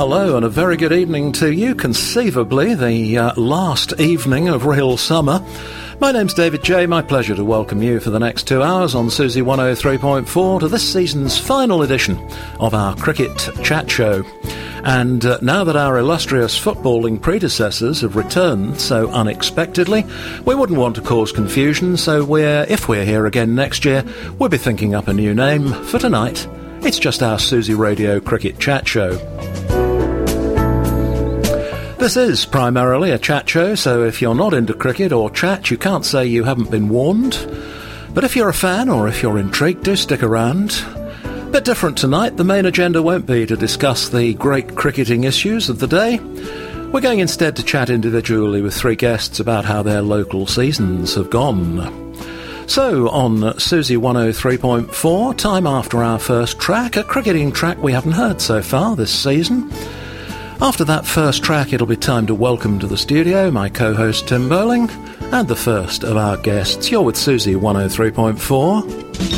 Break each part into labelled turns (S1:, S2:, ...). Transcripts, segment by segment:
S1: Hello and a very good evening to you, conceivably the last evening of real summer. My name's David J. My pleasure to welcome you for the next 2 hours on Susie 103.4 to this season's final edition of our Cricket Chat Show. And now that our illustrious footballing predecessors have returned so unexpectedly, we wouldn't want to cause confusion, so if we're here again next year, we'll be thinking up a new name. For tonight, it's just our Susie Radio Cricket Chat Show. This is primarily a chat show, so if you're not into cricket or chat, you can't say you haven't been warned. But if you're a fan or if you're intrigued, do stick around. Bit different tonight, the main agenda won't be to discuss the great cricketing issues of the day. We're going instead to chat individually with three guests about how their local seasons have gone. So, on Susie 103.4, time after our first track, a cricketing track we haven't heard so far this season. After that first track, it'll be time to welcome to the studio my co-host Tim Bowling and the first of our guests. You're with Susie 103.4.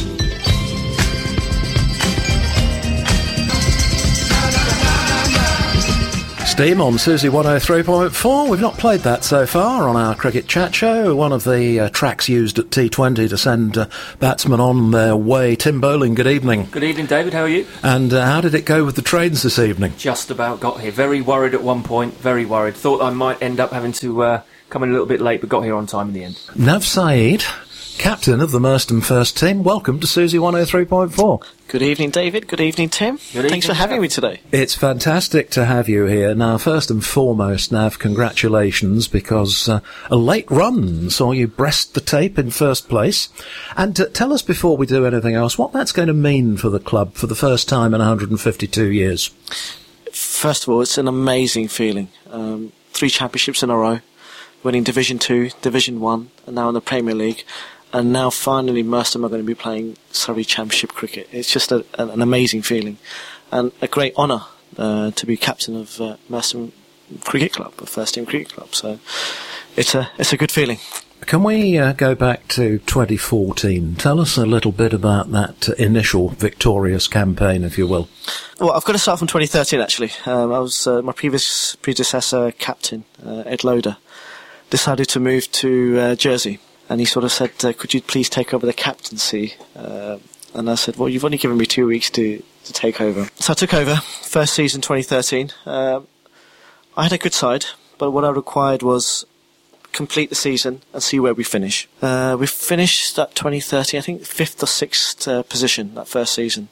S1: Steam on Susie 103.4. We've not played that so far on our Cricket Chat Show, one of the tracks used at T20 to send batsmen on their way. Tim Bowling, good evening.
S2: Good evening, David. How are you?
S1: And how did it go with the trains this evening?
S2: Just about got here. Very worried at one point, very worried. Thought I might end up having to come in a little bit late, but got here on time in the end.
S1: Nav Saeed, captain of the Merstham First Team, welcome to Susie 103.4.
S3: Good evening, David. Good evening, Tim. Thanks for having me today.
S1: It's fantastic to have you here. Now, first and foremost, Nav, congratulations, because a late run saw you breast the tape in first place. And tell us, before we do anything else, what that's going to mean for the club for the first time in 152 years.
S3: First of all, it's an amazing feeling. 3 championships in a row, winning Division 2, Division 1, and now in the Premier League. And now finally Merstham are going to be playing Surrey Championship cricket. It's just an amazing feeling and a great honour to be captain of Merstham Cricket Club, a first team cricket club. So it's a good feeling.
S1: Can we go back to 2014? Tell us a little bit about that initial victorious campaign, if you will.
S3: Well, I've got to start from 2013 actually. I was my previous predecessor captain, Ed Loader, decided to move to Jersey. And he sort of said, could you please take over the captaincy? And I said, well, you've only given me 2 weeks to take over. So I took over, first season 2013. I had a good side, but what I required was complete the season and see where we finish. We finished that 2013, I think 5th or 6th position that first season.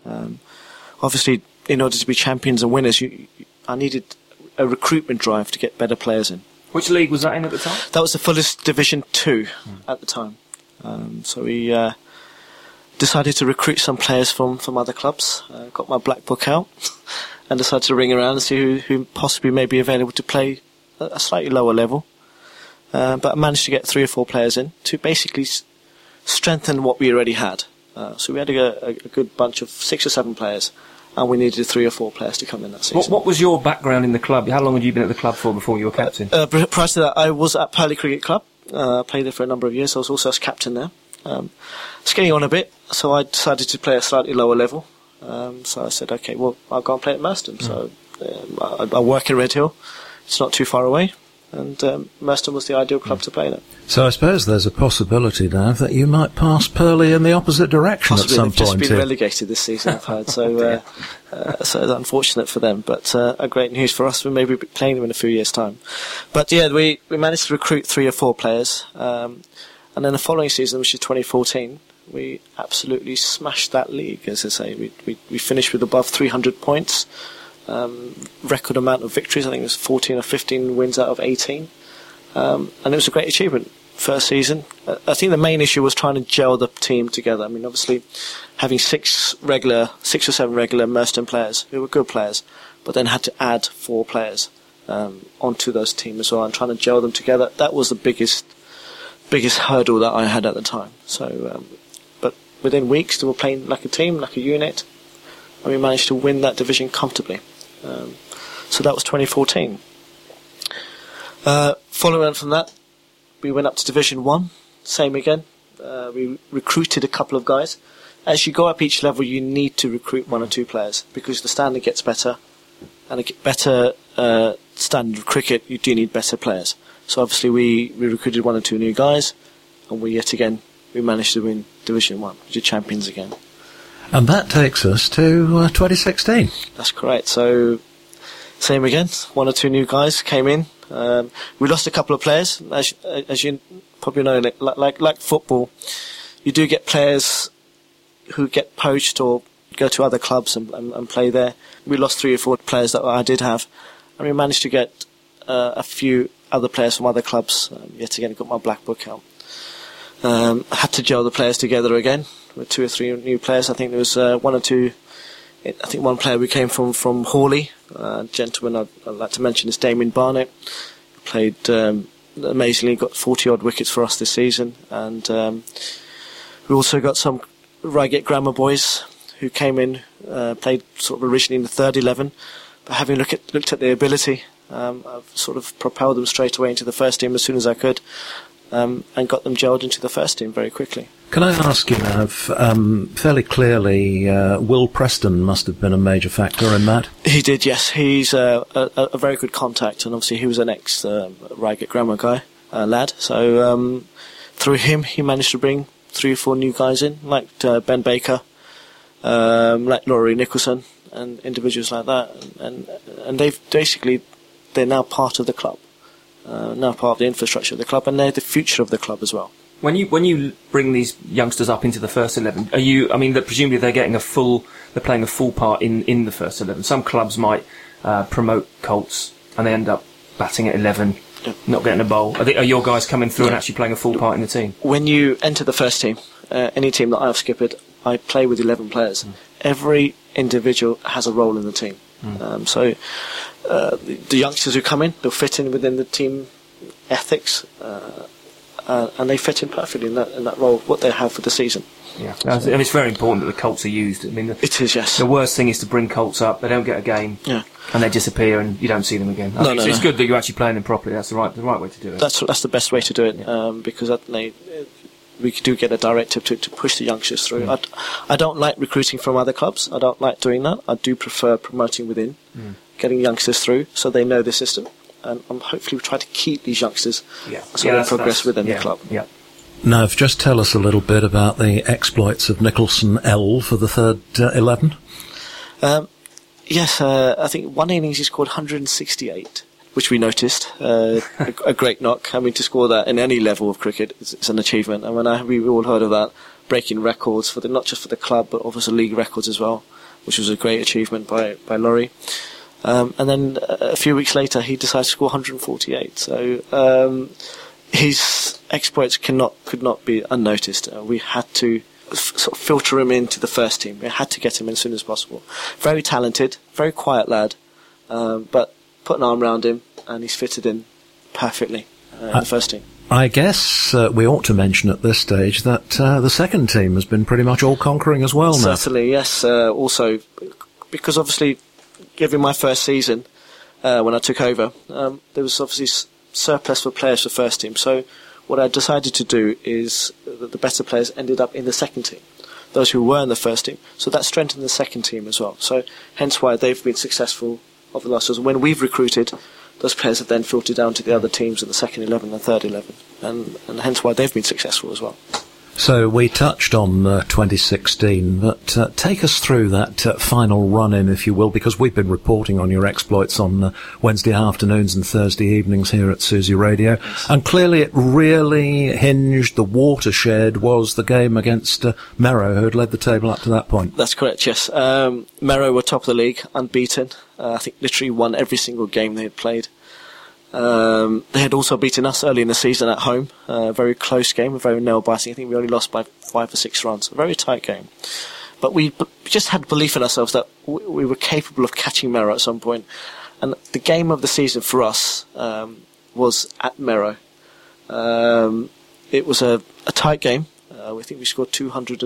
S3: Obviously, in order to be champions and winners, I needed a recruitment drive to get better players in.
S2: Which league was that in at the time?
S3: That was the fullest Division 2 at the time. So we decided to recruit some players from other clubs. Got my black book out and decided to ring around and see who possibly may be available to play a slightly lower level. But I managed to get 3 or 4 players in to basically strengthen what we already had. So we had a good bunch of 6 or 7 players. And we needed 3 or 4 players to come in that season.
S2: What was your background in the club? How long had you been at the club for before you were captain?
S3: Prior to that, I was at Purley Cricket Club. Played there for a number of years. I was also as captain there. It's getting on a bit, so I decided to play a slightly lower level. So I said, okay, well, I'll go and play at Merstham. So I work in Redhill. It's not too far away. And Merstham was the ideal club to play in.
S1: So I suppose there's a possibility now that you might pass Purley in the opposite direction at some point.
S3: They've just been relegated this season, I've heard. So so it's unfortunate for them, but a great news for us. We may be playing them in a few years' time. But yeah, we managed to recruit 3 or 4 players. And then the following season, which is 2014, we absolutely smashed that league, as I say. We finished with above 300 points. Record amount of victories. I think it was 14 or 15 wins out of 18, and it was a great achievement first season. I think the main issue was trying to gel the team together. I mean, obviously having 6 or 7 regular Merstham players who were good players, but then had to add 4 players onto those teams as well, and trying to gel them together. That was the biggest hurdle that I had at the time. So but within weeks they were playing like a team, like a unit, and we managed to win that division comfortably. So that was 2014. Following on from that, we went up to Division 1, same again. We recruited a couple of guys. As you go up each level, you need to recruit 1 or 2 players because the standard gets better and a better standard of cricket, you do need better players. So obviously we recruited 1 or 2 new guys, and we managed to win Division 1, which are champions again.
S1: And that takes us to 2016.
S3: That's correct. So same again, 1 or 2 new guys came in. We lost a couple of players, as you probably know. Like football, you do get players who get poached or go to other clubs and play there. We lost 3 or 4 players that I did have, and we managed to get a few other players from other clubs. Yet again, I got my black book out. I had to gel the players together again with 2 or 3 new players. I think there was 1 or 2. I think one player who came from Hawley, a gentleman I'd like to mention is Damien Barnett. He played amazingly, got 40 odd wickets for us this season, and we also got some Reigate Grammar boys who came in, played sort of originally in the third 11, but having looked at their ability, I've sort of propelled them straight away into the first team as soon as I could, and got them gelled into the first team very quickly.
S1: Can I ask you now, fairly clearly, Will Preston must have been a major factor in that?
S3: He did, yes. He's a very good contact, and obviously he was an ex-Reigate Grammar lad. So through him, he managed to bring 3 or 4 new guys in, like Ben Baker, like Laurie Nicholson, and individuals like that. And they're now part of the club, now part of the infrastructure of the club, and they're the future of the club as well.
S2: When you bring these youngsters up into the first 11, presumably they're playing a full part in the first 11. Some clubs might promote colts and they end up batting at 11, not getting a bowl. Are your guys coming through and actually playing a full part in the team?
S3: When you enter the first team, any team that I've skippered, I play with 11 players. Every individual has a role in the team. So the youngsters who come in, they'll fit in within the team ethics, and they fit in perfectly in that role, what they have for the season.
S2: Yeah, and it's very important that the colts are used. I mean,
S3: it is, yes.
S2: The worst thing is to bring colts up, they don't get a game, and they disappear, and you don't see them again. It's good that you're actually playing them properly. That's the right way to do it.
S3: That's the best way to do it, because we do get a directive to push the youngsters through. I don't like recruiting from other clubs. I don't like doing that. I do prefer promoting within, getting youngsters through so they know the system. And hopefully we try to keep these youngsters so they progress within the club.
S2: Yeah.
S1: Nav, just tell us a little bit about the exploits of Nicholson L for the third 11.
S3: Yes, I think one innings he scored 168, which we noticed. A great knock. I mean, to score that in any level of cricket is an achievement. And we all heard of that, breaking records for not just for the club, but obviously league records as well, which was a great achievement by Laurie. And then a few weeks later, he decided to score 148. So his exploits could not be unnoticed. We had to sort of filter him into the first team. We had to get him in as soon as possible. Very talented, very quiet lad, but put an arm around him, and he's fitted in perfectly in the first team.
S1: I guess we ought to mention at this stage that the second team has been pretty much all-conquering as well now.
S3: Certainly, yes. Also, because obviously, given my first season, when I took over, there was obviously surplus for players for first team. So what I decided to do is that the better players ended up in the second team, those who were in the first team. So that strengthened the second team as well. So hence why they've been successful over the last years. When we've recruited, those players have then filtered down to the other teams in the second 11 and third 11, and hence why they've been successful as well.
S1: So we touched on 2016, but take us through that final run-in, if you will, because we've been reporting on your exploits on Wednesday afternoons and Thursday evenings here at Suzy Radio, and clearly it really hinged, the watershed was the game against Merrow, who had led the table up to that point.
S3: That's correct, yes. Merrow were top of the league, unbeaten. I think literally won every single game they had played. They had also beaten us early in the season at home. A very close game, a very nail-biting. I think we only lost by 5 or 6 runs. A very tight game. But we just had belief in ourselves that we were capable of catching Merrow at some point. And the game of the season for us was at Merrow. It was a tight game. I think we scored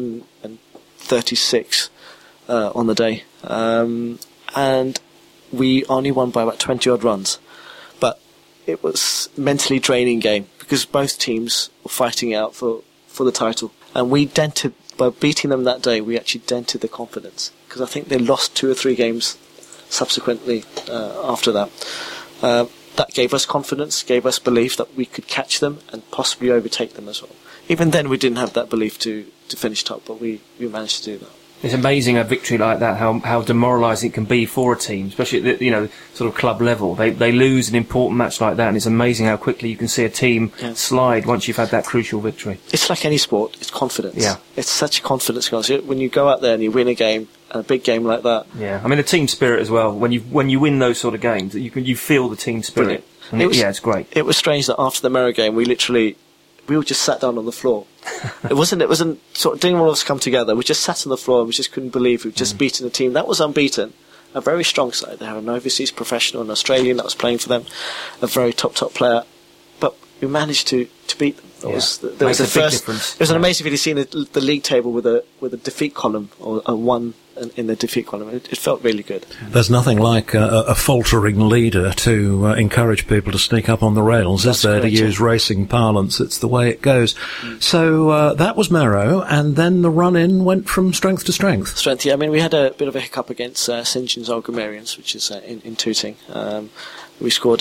S3: 236 on the day. And we only won by about 20-odd runs. It was a mentally draining game because both teams were fighting out for the title. And we dented, by beating them that day, we actually dented the confidence. Because I think they lost 2 or 3 games subsequently after that. That gave us confidence, gave us belief that we could catch them and possibly overtake them as well. Even then, we didn't have that belief to finish top, but we managed to do that.
S2: It's amazing a victory like that, how demoralising it can be for a team, especially at the sort of club level. They lose an important match like that, and it's amazing how quickly you can see a team slide once you've had that crucial victory.
S3: It's like any sport, it's confidence.
S2: Yeah.
S3: It's such a confidence. When you go out there and you win a game, a big game like that.
S2: Yeah, I mean the team spirit as well. When you win those sort of games, you feel the team spirit. And it's great.
S3: It was strange that after the Merrow game, we all just sat down on the floor. It wasn't sort of, didn't all of us come together. We just sat on the floor and we just couldn't believe we'd just beaten a team that was unbeaten. A very strong side. They had an overseas professional, an Australian that was playing for them, a very top player. But we managed to beat them. It was the first difference. It was an amazing video seeing the league table with a defeat column or a 1 in the defeat column. It felt really good.
S1: There's nothing like a faltering leader to encourage people to sneak up on the rails, is there? To use racing parlance, it's the way it goes. So that was Merrow, and then the run-in went from strength to strength.
S3: Strength, yeah. I mean, we had a bit of a hiccup against St John's Grammarians, which is in Tooting. We scored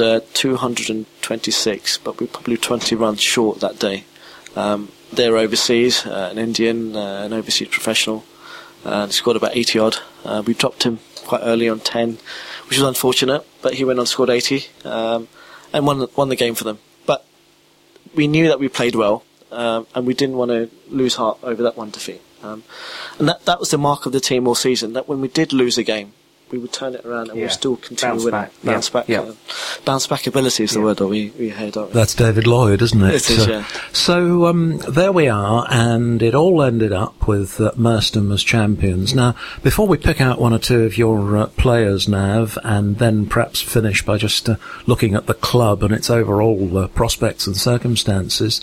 S3: 226, but we were probably 20 runs short that day. They're overseas, an Indian, an overseas professional. Scored about 80 odd. We dropped him quite early on 10, which was unfortunate, but he went on and scored 80 and won the game for them. But we knew that we played well, and we didn't want to lose heart over that one defeat. And that was the mark of the team all season, that when we did lose a game, we would turn it around and we'd still continue winning. Bounce back. Bounce back ability is the word that we heard, don't we?
S1: That's David Lloyd, isn't it?
S3: It is, yeah.
S1: So there we are, and it all ended up with Merstham as champions. Now, before we pick out one or two of your players, Nav, and then perhaps finish by just looking at the club and its overall prospects and circumstances,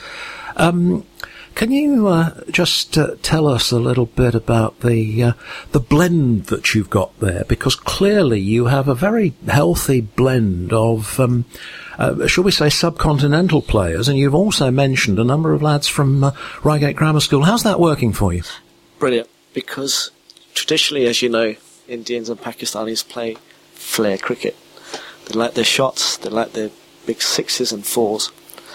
S1: can you just tell us a little bit about the blend that you've got there? Because clearly you have a very healthy blend of, shall we say, subcontinental players, and you've also mentioned a number of lads from Reigate Grammar School. How's that working for you?
S3: Brilliant, because traditionally, as you know, Indians and Pakistanis play flair cricket. They like their shots, they like their big 6s and 4s.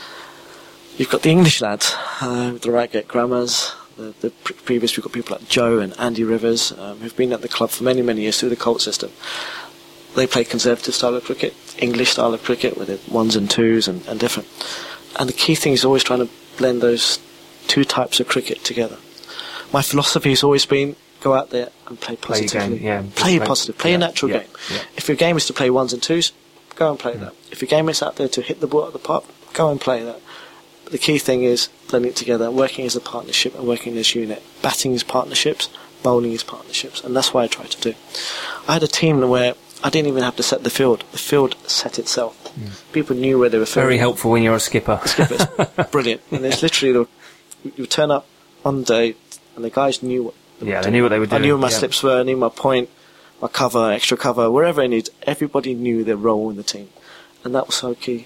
S3: You've got the English lads, the Reigate Grammars. The previous, we've got people like Joe and Andy Rivers, who've been at the club for many, many years through the Colt system. They play conservative style of cricket, English style of cricket, with it 1s and 2s and different. And the key thing is always trying to blend those two types of cricket together. My philosophy has always been, go out there and play positively. Play positive, play a natural game. Yeah. If your game is to play 1s and 2s, go and play that. If your game is out there to hit the ball at the park, go and play that. The key thing is blending it together, working as a partnership and working as a unit. Batting is partnerships, bowling is partnerships, and that's what I try to do. I had a team where I didn't even have to set the field. The field set itself. People knew where they were filming.
S2: Very helpful when you're a skipper.
S3: Skippers, brilliant. And there's literally, you turn up on the day, and the guys knew what they were doing.
S2: They knew what they were doing.
S3: I knew where my slips were, I knew my point, my cover, extra cover, wherever I needed. Everybody knew their role in the team. And that was so key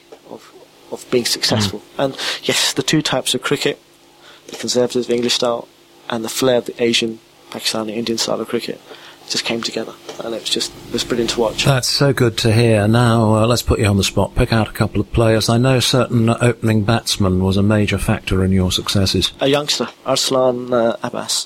S3: of being successful. And yes, the two types of cricket, the conservative English style and the flair of the Asian, Pakistani, Indian style of cricket, just came together, and it was brilliant to watch.
S1: That's so good to hear. Now let's put you on the spot, pick out a couple of players. I know certain opening batsman was a major factor in your successes.
S3: A youngster, Arslan Abbas,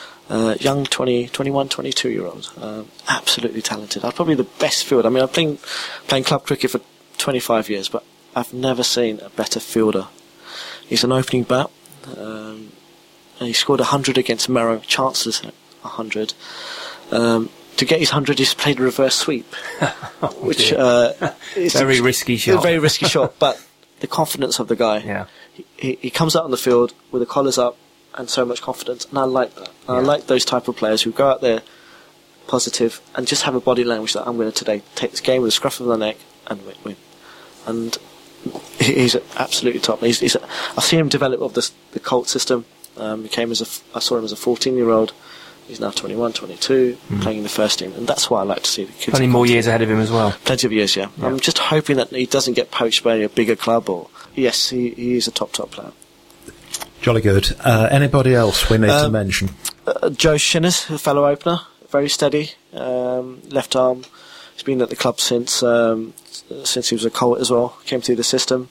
S3: young 21, 22 year old, absolutely talented. Probably the best fielder. I mean, I've been playing club cricket for 25 years, but I've never seen a better fielder. He's an opening bat, and he scored 100 against Merrow, chances 100. To get his 100, he's played a reverse sweep, which is
S2: very risky shot.
S3: A very risky shot, but the confidence of the guy.
S2: Yeah.
S3: He comes out on the field with the collars up and so much confidence, and I like that. I like those type of players who go out there positive and just have a body language that I'm going to today take this game with a scruff of the neck and win. And he's absolutely top. I see him develop of the Colt system. I saw him as a 14-year-old. He's now 21, 22, playing in the first team, and that's what I like to see. The kids
S2: plenty more years ahead of him as well.
S3: Plenty of years, yeah. I'm just hoping that he doesn't get poached by a bigger club. Yes, he is a top player.
S1: Jolly good. Anybody else we need to mention?
S3: Joe Shinners, a fellow opener, very steady, left arm, He's been at the club since he was a Colt as well. Came through the system.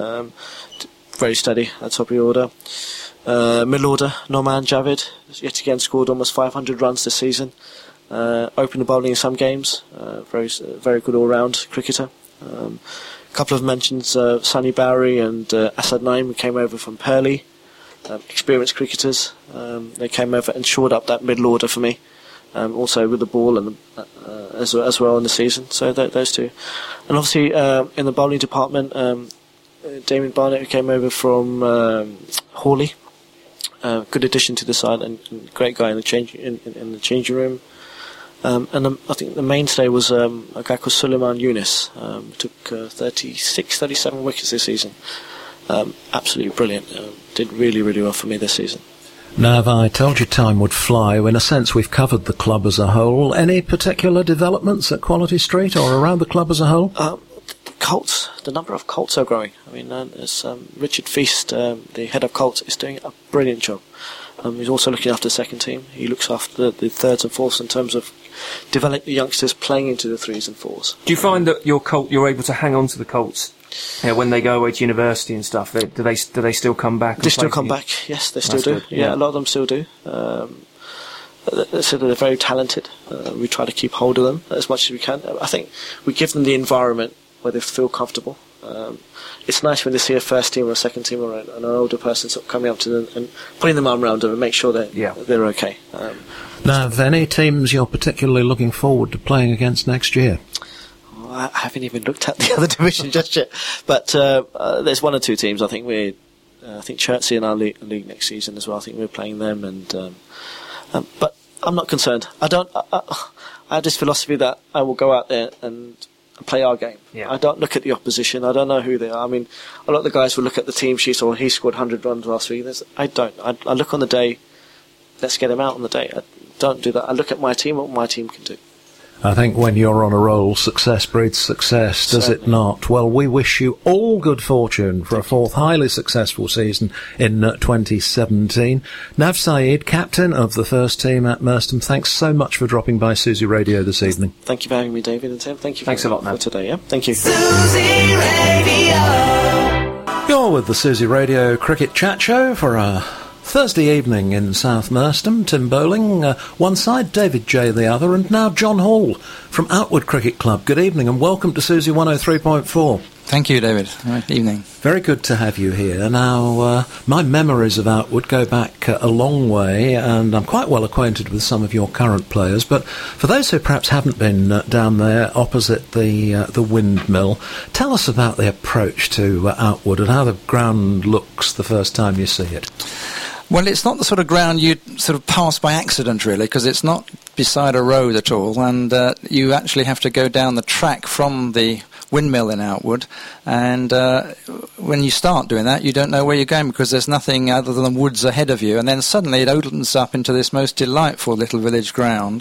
S3: Very steady at top of the order. Middle order, Norman Javid, yet again scored almost 500 runs this season. Opened the bowling in some games. Very good all-round cricketer. A couple of mentions, Sunny Bowery and Asad Naim, who came over from Purley. Experienced cricketers. They came over and shored up that middle order for me. Also with the ball and as well in the season. So those two. And obviously in the bowling department, Damien Barnett, who came over from Hawley. Good addition to the side and great guy in the changing room. And I think the mainstay was a guy called Suleiman Yunus. Took 37 wickets this season. Absolutely brilliant. Did really, really well for me this season.
S1: Now, I told you time would fly. In a sense, we've covered the club as a whole. Any particular developments at Quality Street or around the club as a whole?
S3: Colts, the number of Colts are growing. I mean, Richard Feast, the head of Colts, is doing a brilliant job. He's also looking after the second team. He looks after the thirds and fourths in terms of developing the youngsters playing into the threes and fours.
S2: Do you find that you're able to hang on to the Colts when they go away to university and stuff? Do they still come back?
S3: They still come back. Yes, they still do. Yeah, a lot of them still do. So they're very talented. We try to keep hold of them as much as we can. I think we give them the environment where they feel comfortable. It's nice when they see a first team or a second team or an older person sort of coming up to them and putting them arm around them and make sure that they're okay.
S1: Now, are there any teams you're particularly looking forward to playing against next year?
S3: I haven't even looked at the other division just yet, but there's one or two teams. I think I think Chertsey in our league next season as well. I think we're playing them, but I'm not concerned. I have this philosophy that I will go out there and play our game.
S2: Yeah.
S3: I don't look at the opposition. I don't know who they are. I mean, a lot of the guys will look at the team sheets or he scored 100 runs last week. I don't. I look on the day. Let's get him out on the day. I don't do that. I look at my team, what my team can do.
S1: I think when you're on a roll, success breeds success, does it not? Well, we wish you all good fortune for a fourth highly successful season in 2017. Nav Saeed, captain of the first team at Merstham, thanks so much for dropping by Susie Radio this evening.
S3: Thank you for having me, David and Tim. Thank you.
S2: Thanks a lot, Nav.
S3: For today. Yeah, thank you.
S4: Susie Radio.
S1: You're with the Susie Radio Cricket Chat Show for a Thursday evening in South Merstham. Tim Bowling one side, David J the other, and now John Hall from Outwood Cricket Club. Good evening and welcome to Susie 103.4.
S5: Thank you, David. Good evening.
S1: Very good to have you here. Now, my memories of Outwood go back a long way, and I'm quite well acquainted with some of your current players, but for those who perhaps haven't been down there opposite the windmill, tell us about the approach to Outwood and how the ground looks the first time you see it.
S5: Well, it's not the sort of ground you'd sort of pass by accident, really, because it's not beside a road at all, and you actually have to go down the track from the windmill in Outwood, and when you start doing that, you don't know where you're going because there's nothing other than woods ahead of you, and then suddenly it opens up into this most delightful little village ground,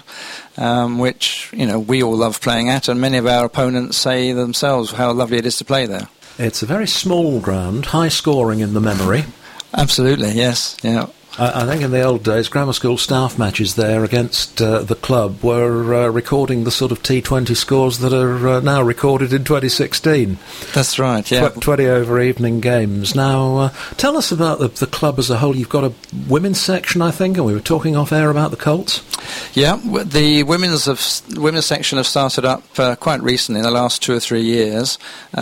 S5: which, we all love playing at, and many of our opponents say themselves how lovely it is to play there.
S1: It's a very small ground, high scoring in the memory.
S5: Absolutely, yes, yeah.
S1: I think in the old days, grammar school staff matches there against the club were recording the sort of T20 scores that are now recorded in 2016.
S5: That's right, yeah.
S1: 20 over evening games. Now, tell us about the club as a whole. You've got a women's section, I think, and we were talking off air about the Colts.
S5: Yeah, the women's section have started up quite recently, in the last 2 or 3 years,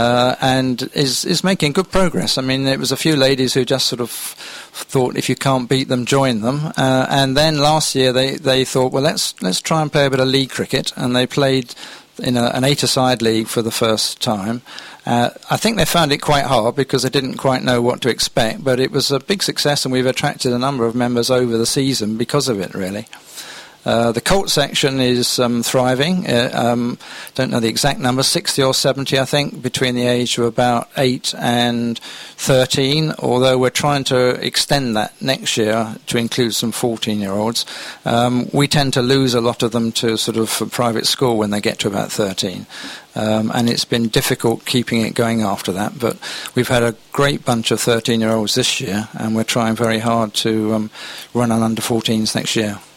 S5: and is making good progress. I mean, it was a few ladies who just sort of thought if you can't beat them, join them, and then last year they thought, well, let's try and play a bit of league cricket, and they played in an 8-a-side league for the first time. I think they found it quite hard because they didn't quite know what to expect, but it was a big success, and we've attracted a number of members over the season because of it, really. The Colt section is thriving. Don't know the exact number, 60 or 70, I think, between the age of about 8 and 13, although we're trying to extend that next year to include some 14-year-olds. We tend to lose a lot of them to sort of private school when they get to about 13. And it's been difficult keeping it going after that, but we've had a great bunch of 13-year-olds this year, and we're trying very hard to run on under-14s next year.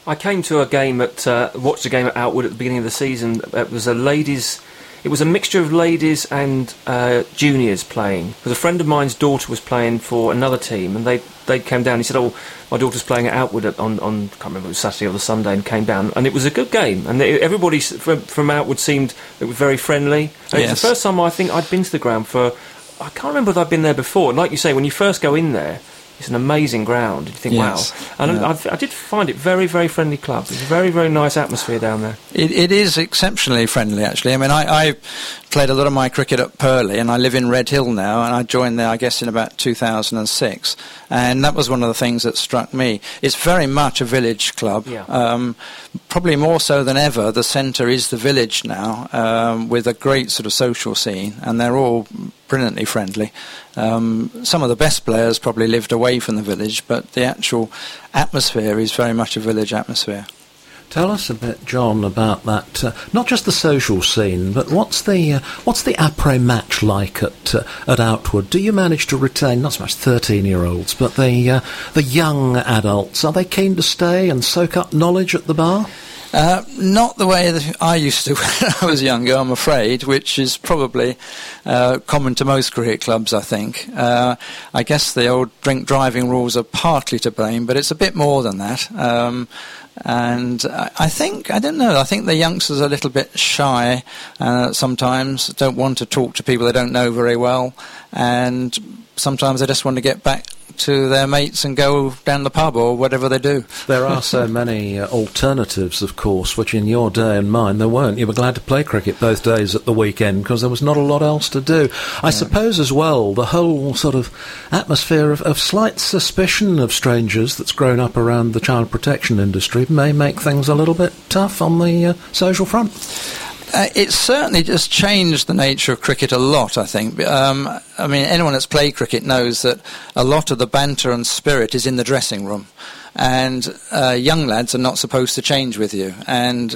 S2: I came to a game watched a game at Outwood at the beginning of the season. It was a mixture of ladies and juniors playing. Because a friend of mine's daughter was playing for another team, and they came down. He said, "Oh, my daughter's playing at Outwood on I can't remember if it was Saturday or the Sunday," and came down, and it was a good game. And everybody from Outwood seemed it was very friendly. And It was the first time I think I'd been to the ground I can't remember if I'd been there before. And like you say, when you first go in there, it's an amazing ground. You think, wow. And I did find it very, very friendly club. It's a very, very nice atmosphere down there.
S5: It is exceptionally friendly, actually. I mean, I played a lot of my cricket at Purley, and I live in Red Hill now, and I joined there, I guess, in about 2006. And that was one of the things that struck me. It's very much a village club.
S2: Yeah.
S5: Probably more so than ever, the centre is the village now, with a great sort of social scene, and they're all brilliantly friendly. Some of the best players probably lived away from the village, but the actual atmosphere is very much a village atmosphere.
S1: Tell us a bit, John, about that. Not just the social scene, but what's the après match like at Outwood? Do you manage to retain not so much 13-year-olds, but the young adults? Are they keen to stay and soak up knowledge at the bar?
S5: Not the way that I used to when I was younger, I'm afraid, which is probably common to most cricket clubs, I think. I guess the old drink driving rules are partly to blame, but it's a bit more than that. And I think the youngsters are a little bit shy sometimes, don't want to talk to people they don't know very well, and sometimes they just want to get back to their mates and go down the pub or whatever they do.
S1: There are so many alternatives, of course, which in your day and mine there weren't. You were glad to play cricket both days at the weekend because there was not a lot else to do. I suppose as well the whole sort of atmosphere of slight suspicion of strangers that's grown up around the child protection industry may make things a little bit tough on the social front.
S5: It's certainly just changed the nature of cricket a lot, I think. I mean, anyone that's played cricket knows that a lot of the banter and spirit is in the dressing room. And young lads are not supposed to change with you. And,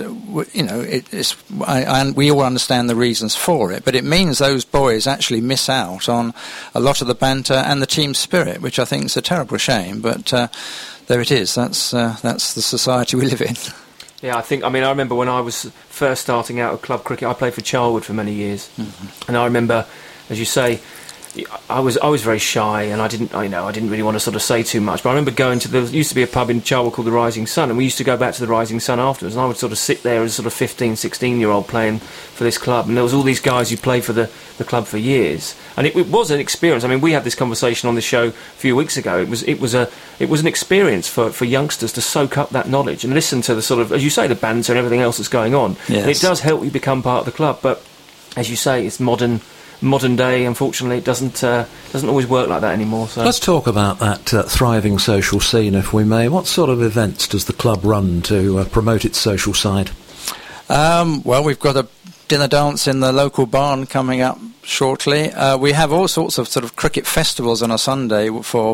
S5: we all understand the reasons for it. But it means those boys actually miss out on a lot of the banter and the team spirit, which I think is a terrible shame. But there it is. That's the society we live in.
S2: Yeah, I remember when I was first starting out at club cricket, I played for Charlwood for many years. Mm-hmm. And I remember, as you say, I was very shy, and I didn't really want to sort of say too much. But I remember going to there used to be a pub in Charlwood called the Rising Sun, and we used to go back to the Rising Sun afterwards. And I would sort of sit there as a sort of 15, 16-year-old playing for this club, and there was all these guys who played for the club for years, and it was an experience. I mean, we had this conversation on the show a few weeks ago. It was an experience for youngsters to soak up that knowledge and listen to the sort of, as you say, the banter and everything else that's going on.
S5: Yes.
S2: And it does help you become part of the club, but as you say, it's modern day, unfortunately, it doesn't always work like that anymore. So
S1: let's talk about that thriving social scene, if we may. What sort of events does the club run to promote its social side?
S5: Well, we've got a dinner dance in the local barn coming up shortly. We have all sorts of sort of cricket festivals on a Sunday for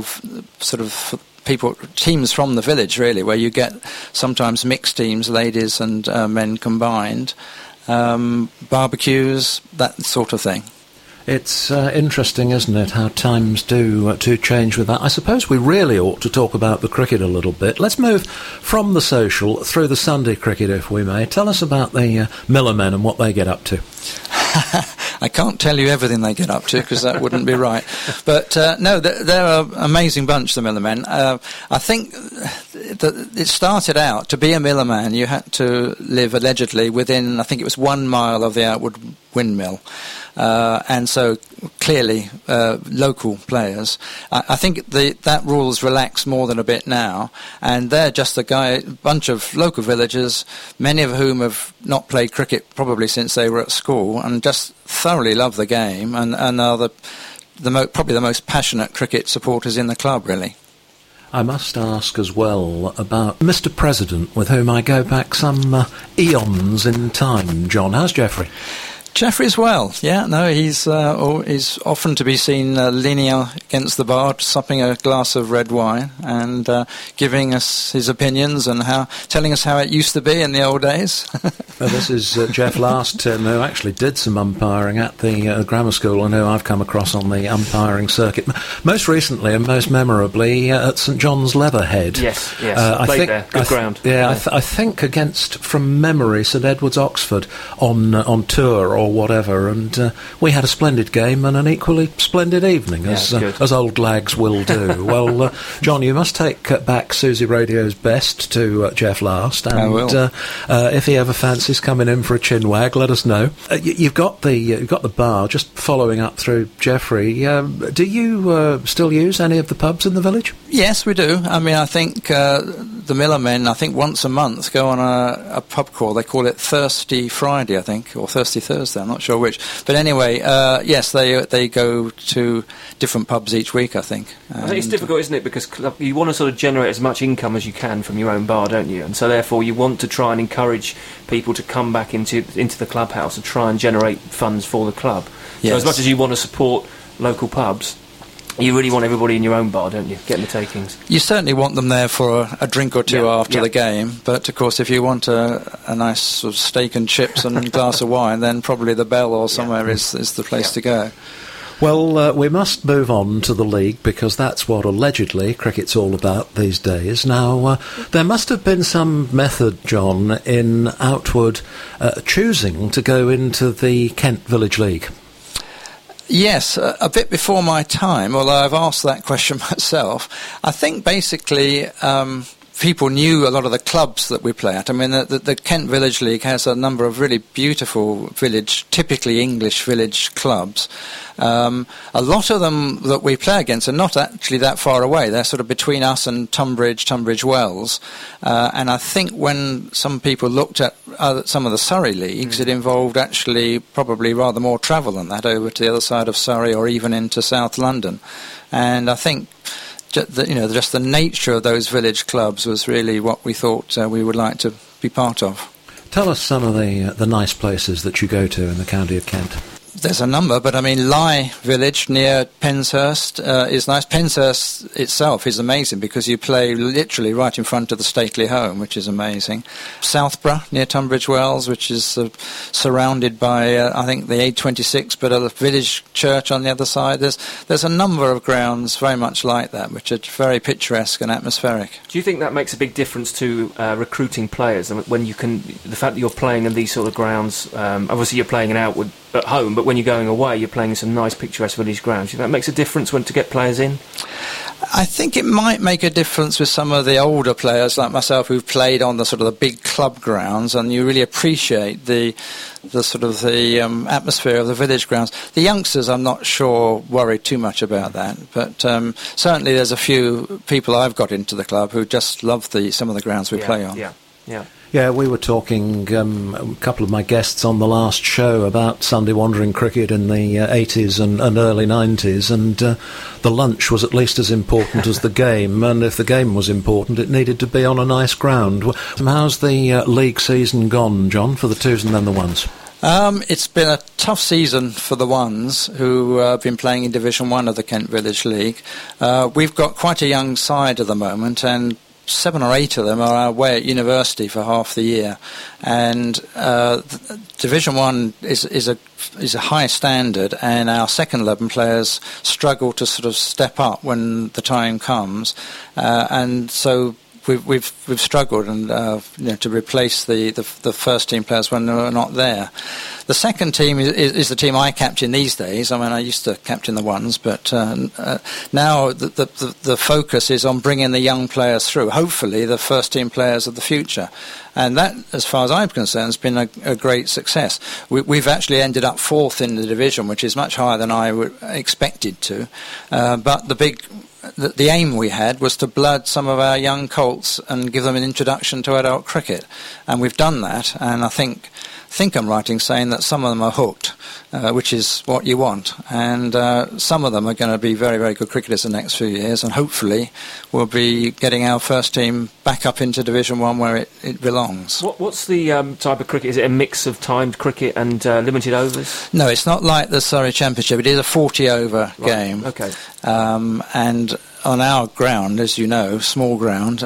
S5: teams from the village, really, where you get sometimes mixed teams, ladies and men combined, barbecues, that sort of thing.
S1: It's interesting, isn't it, how times do change with that. I suppose we really ought to talk about the cricket a little bit. Let's move from the social through the Sunday cricket, if we may. Tell us about the Miller men and what they get up to.
S5: I can't tell you everything they get up to because that wouldn't be right. But no, they're an amazing bunch, the Miller men. I think that it started out, to be a Miller man, you had to live allegedly within, I think it was 1 mile of the Outwood windmill. And so clearly local players. I think that rule's relaxed more than a bit now, and they're just a bunch of local villagers, many of whom have not played cricket probably since they were at school, and just thoroughly love the game, and are probably the most passionate cricket supporters in the club, really.
S1: I must ask as well about Mr. President, with whom I go back some eons in time. John, how's Geoffrey?
S5: Jeffrey's well, yeah. No, he's often to be seen leaning against the bar, supping a glass of red wine, and giving us his opinions and telling us how it used to be in the old days.
S1: Well, this is Jeff Last, who actually did some umpiring at the grammar school, and who I've come across on the umpiring circuit, most recently and most memorably at St John's Leatherhead.
S2: Yes. Played there. Good ground.
S1: I think against, from memory, St Edward's Oxford on tour or whatever, and we had a splendid game and an equally splendid evening, as old lags will do. Well, John, you must take back Susie Radio's best to Jeff Last, and
S5: I will.
S1: If he ever fancies coming in for a chin wag, let us know. You've got the bar. Just following up through Jeffrey, do you still use any of the pubs in the village?
S5: Yes, we do. I mean, I think the Miller men, I think once a month, go on a pub crawl. They call it Thirsty Friday, I think, or Thirsty Thursday. I'm not sure which. But anyway, yes, they go to different pubs each week, I think.
S2: I think it's difficult, isn't it? Because you want to sort of generate as much income as you can from your own bar, don't you? And so therefore you want to try and encourage people to come back into the clubhouse and try and generate funds for the club.
S5: Yes.
S2: So as much as you want to support local pubs, you really want everybody in your own bar, don't you, getting the takings?
S5: You certainly want them there for a drink or two after the game, but of course if you want a nice sort of steak and chips and a glass of wine, then probably the Bell or somewhere is the place to go.
S1: Well, we must move on to the league, because that's what allegedly cricket's all about these days. Now, there must have been some method, John, in Outwood choosing to go into the Kent Village League.
S5: Yes, a bit before my time, although I've asked that question myself. I think basically people knew a lot of the clubs that we play at. I mean, the Kent Village League has a number of really beautiful typically English village clubs. A lot of them that we play against are not actually that far away. They're sort of between us and Tunbridge Wells. And I think when some people looked at some of the Surrey leagues, it involved actually probably rather more travel than that over to the other side of Surrey or even into South London. And I think just the nature of those village clubs was really what we thought we would like to be part of.
S1: Tell us some of the nice places that you go to in the county of Kent.
S5: There's a number, but I mean, Lye Village near Penshurst is nice. Penshurst itself is amazing because you play literally right in front of the stately home, which is amazing. Southborough near Tunbridge Wells, which is surrounded by, I think, the A26, but a village church on the other side. There's a number of grounds very much like that, which are very picturesque and atmospheric.
S2: Do you think that makes a big difference to recruiting players? When you can, the fact that you're playing in these sort of grounds, obviously you're playing in Outwood at home, but when you're going away, you're playing in some nice picturesque village grounds. Do you think that makes a difference to get players in?
S5: I think it might make a difference with some of the older players like myself who've played on the sort of the big club grounds, and you really appreciate the atmosphere of the village grounds. The youngsters, I'm not sure, worry too much about that, but certainly there's a few people I've got into the club who just love some of the grounds we play on.
S1: Yeah, we were talking, a couple of my guests on the last show, about Sunday wandering cricket in the 80s and early 90s, and the lunch was at least as important as the game, and if the game was important, it needed to be on a nice ground. How's the league season gone, John, for the twos and then the ones?
S5: It's been a tough season for the ones who have been playing in Division 1 of the Kent Village League. We've got quite a young side at the moment, and 7 or 8 of them are away at university for half the year, and Division 1 is a high standard, and our second 11 players struggle to sort of step up when the time comes, and so we've struggled and to replace the first team players when they're not there. The second team is the team I captain these days. I mean, I used to captain the ones, but now the focus is on bringing the young players through, hopefully the first team players of the future. And that, as far as I'm concerned, has been a great success. We've actually ended up 4th in the division, which is much higher than I expected to. But the aim we had was to blood some of our young colts and give them an introduction to adult cricket, and we've done that, and I think think I'm right in saying that some of them are hooked, which is what you want. And some of them are going to be very, very good cricketers in the next few years, and hopefully we'll be getting our first team back up into Division 1 where it belongs.
S2: What's the type of cricket? Is it a mix of timed cricket and limited overs?
S5: No, it's not like the Surrey Championship. It is a 40-over game.
S2: Okay.
S5: And on our ground, as you know, small ground,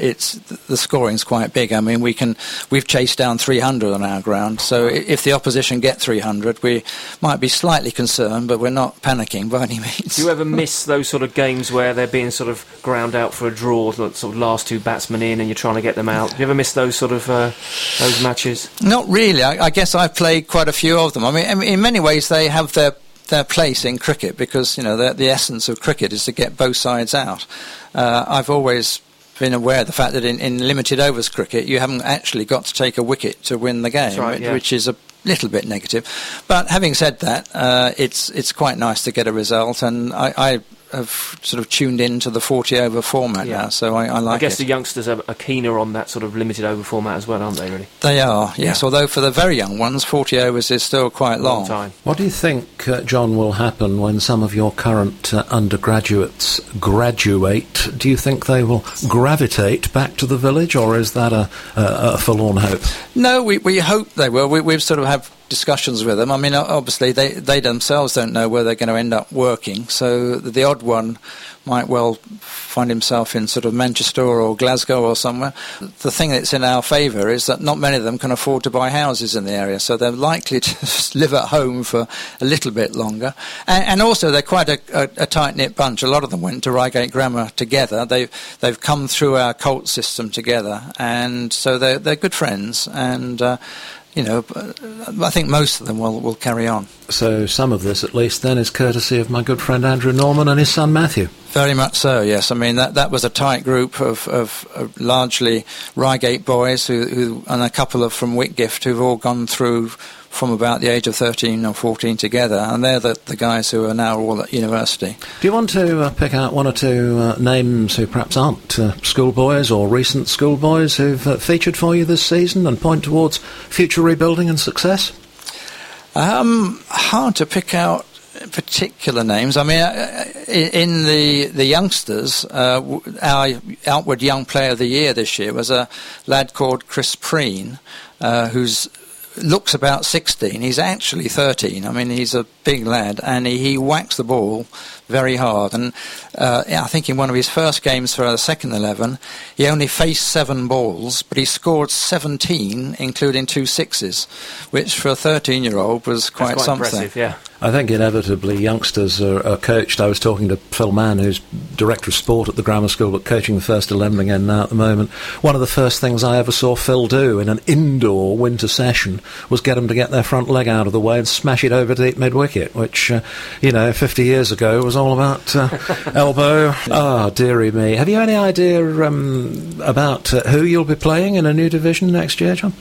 S5: the scoring's quite big. I mean, we've chased down 300 on our ground, so if the opposition get 300, we might be slightly concerned, but we're not panicking by any means.
S2: Do you ever miss those sort of games where they're being sort of ground out for a draw, the sort of last two batsmen in, and you're trying to get them out? Do you ever miss those sort of those matches?
S5: Not really. I guess I've played quite a few of them. I mean, in many ways, they have their place in cricket because, you know, the essence of cricket is to get both sides out. I've always been aware of the fact that in limited overs cricket you haven't actually got to take a wicket to win the game,
S2: right, yeah.
S5: Which is a little bit negative. But having said that, it's quite nice to get a result, and I have sort of tuned into the 40-over format now, so I like it.
S2: I guess the youngsters are keener on that sort of limited over format as well, aren't they, really?
S5: They are, yes, although for the very young ones, 40 overs is still quite long.
S2: Time.
S1: What do you think, John, will happen when some of your current undergraduates graduate? Do you think they will gravitate back to the village, or is that a forlorn hope?
S5: No, we hope they will. We've sort of had discussions with them. I mean, obviously they themselves don't know where they're going to end up working, so the odd one might well find himself in sort of Manchester or Glasgow or somewhere. The thing that's in our favour is that not many of them can afford to buy houses in the area, so they're likely to live at home for a little bit longer. And also they're quite a tight-knit bunch. A lot of them went to Reigate Grammar together. They've come through our Colt system together, and so they're good friends, and you know, I think most of them will carry on.
S1: So some of this, at least, then, is courtesy of my good friend Andrew Norman and his son Matthew.
S5: Very much so, yes. I mean, that was a tight group of largely Reigate boys who and a couple of from Whitgift who've all gone through from about the age of 13 or 14 together, and they're the guys who are now all at university.
S1: Do you want to pick out one or two names who perhaps aren't schoolboys or recent schoolboys who've featured for you this season and point towards future rebuilding and success?
S5: Hard to pick out particular names. I mean, in the youngsters, our Outward Young Player of the Year this year was a lad called Chris Preen, who's looks about 16. He's actually 13. I mean, he's a big lad, and he whacks the ball very hard. And I think in one of his first games for the second 11, he only faced 7 balls, but he scored 17, including 2 sixes, which for a 13-year-old was quite something.
S2: Impressive, yeah.
S1: I think inevitably youngsters are coached. I was talking to Phil Mann, who's Director of Sport at the Grammar School, but coaching the first 11 again now at the moment. One of the first things I ever saw Phil do in an indoor winter session was get them to get their front leg out of the way and smash it over deep mid-wicket, which, 50 years ago was all about elbow. Ah, dearie me. Have you any idea about who you'll be playing in a new division next year, John?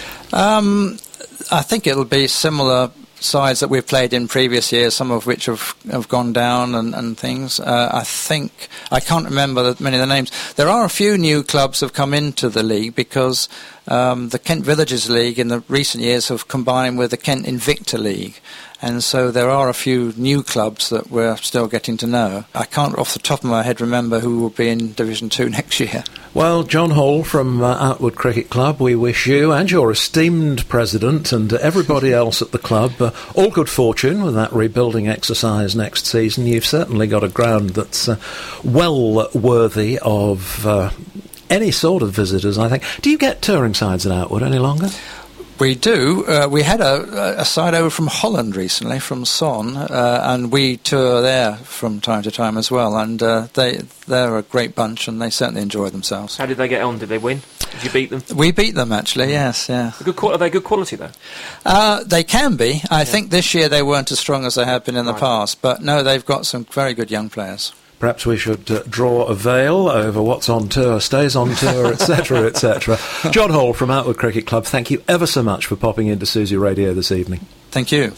S5: I think it'll be similar sides that we've played in previous years, some of which have gone down and things. I can't remember many of the names. There are a few new clubs have come into the league because the Kent Villages League in the recent years have combined with the Kent Invicta League, and so there are a few new clubs that we're still getting to know. I can't off the top of my head remember who will be in Division 2 next year.
S1: Well, John Hall from Outward Cricket Club, we wish you and your esteemed president and everybody else at the club all good fortune with that rebuilding exercise next season. You've certainly got a ground that's well worthy of any sort of visitors, I think. Do you get touring sides at Outward any longer?
S5: We do. We had a side over from Holland recently, from Son, and we tour there from time to time as well. And they're a great bunch, and they certainly enjoy themselves.
S2: How did they get on? Did they win? Did you beat them?
S5: We beat them, actually, yes, yeah.
S2: Are they good quality, though?
S5: They can be. I think this year they weren't as strong as they have been in the past. But no, they've got some very good young players.
S1: Perhaps we should draw a veil over what's on tour, stays on tour, etc., etc. John Hall from Outward Cricket Club, thank you ever so much for popping into Susie Radio this evening.
S5: Thank you.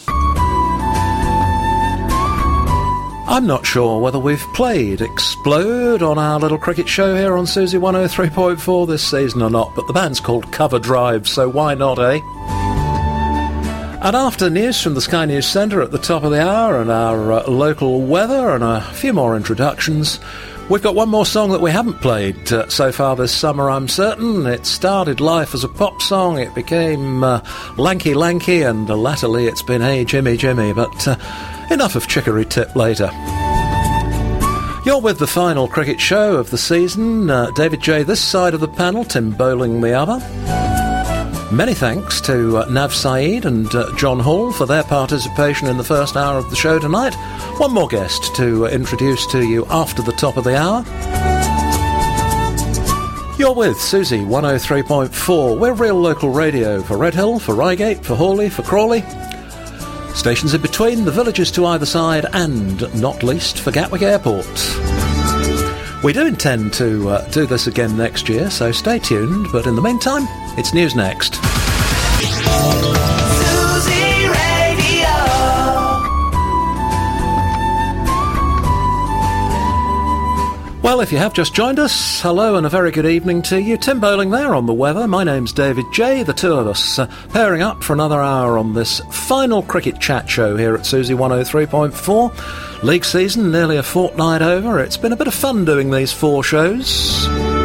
S1: I'm not sure whether we've played Explode on our little cricket show here on Susie 103.4 this season or not, but the band's called Cover Drive, so why not, eh? And after news from the Sky News Centre at the top of the hour and our local weather and a few more introductions, we've got one more song that we haven't played so far this summer, I'm certain. It started life as a pop song, it became Lanky Lanky, and latterly it's been Hey Jimmy Jimmy, but enough of Chicory Tip later. You're with the final cricket show of the season. David J this side of the panel, Tim Bowling the other. Many thanks to Nav Saeed and John Hall for their participation in the first hour of the show tonight. One more guest to introduce to you after the top of the hour. You're with Susie 103.4. We're real local radio for Redhill, for Reigate, for Hawley, for Crawley. Stations in between, the villages to either side, and not least for Gatwick Airport. We do intend to do this again next year, so stay tuned, but in the meantime, it's news next.
S4: Susie Radio.
S1: Well, if you have just joined us, hello and a very good evening to you. Tim Bowling there on the weather. My name's David J. The two of us pairing up for another hour on this final cricket chat show here at Susie 103.4. League season nearly a fortnight over. It's been a bit of fun doing these 4 shows.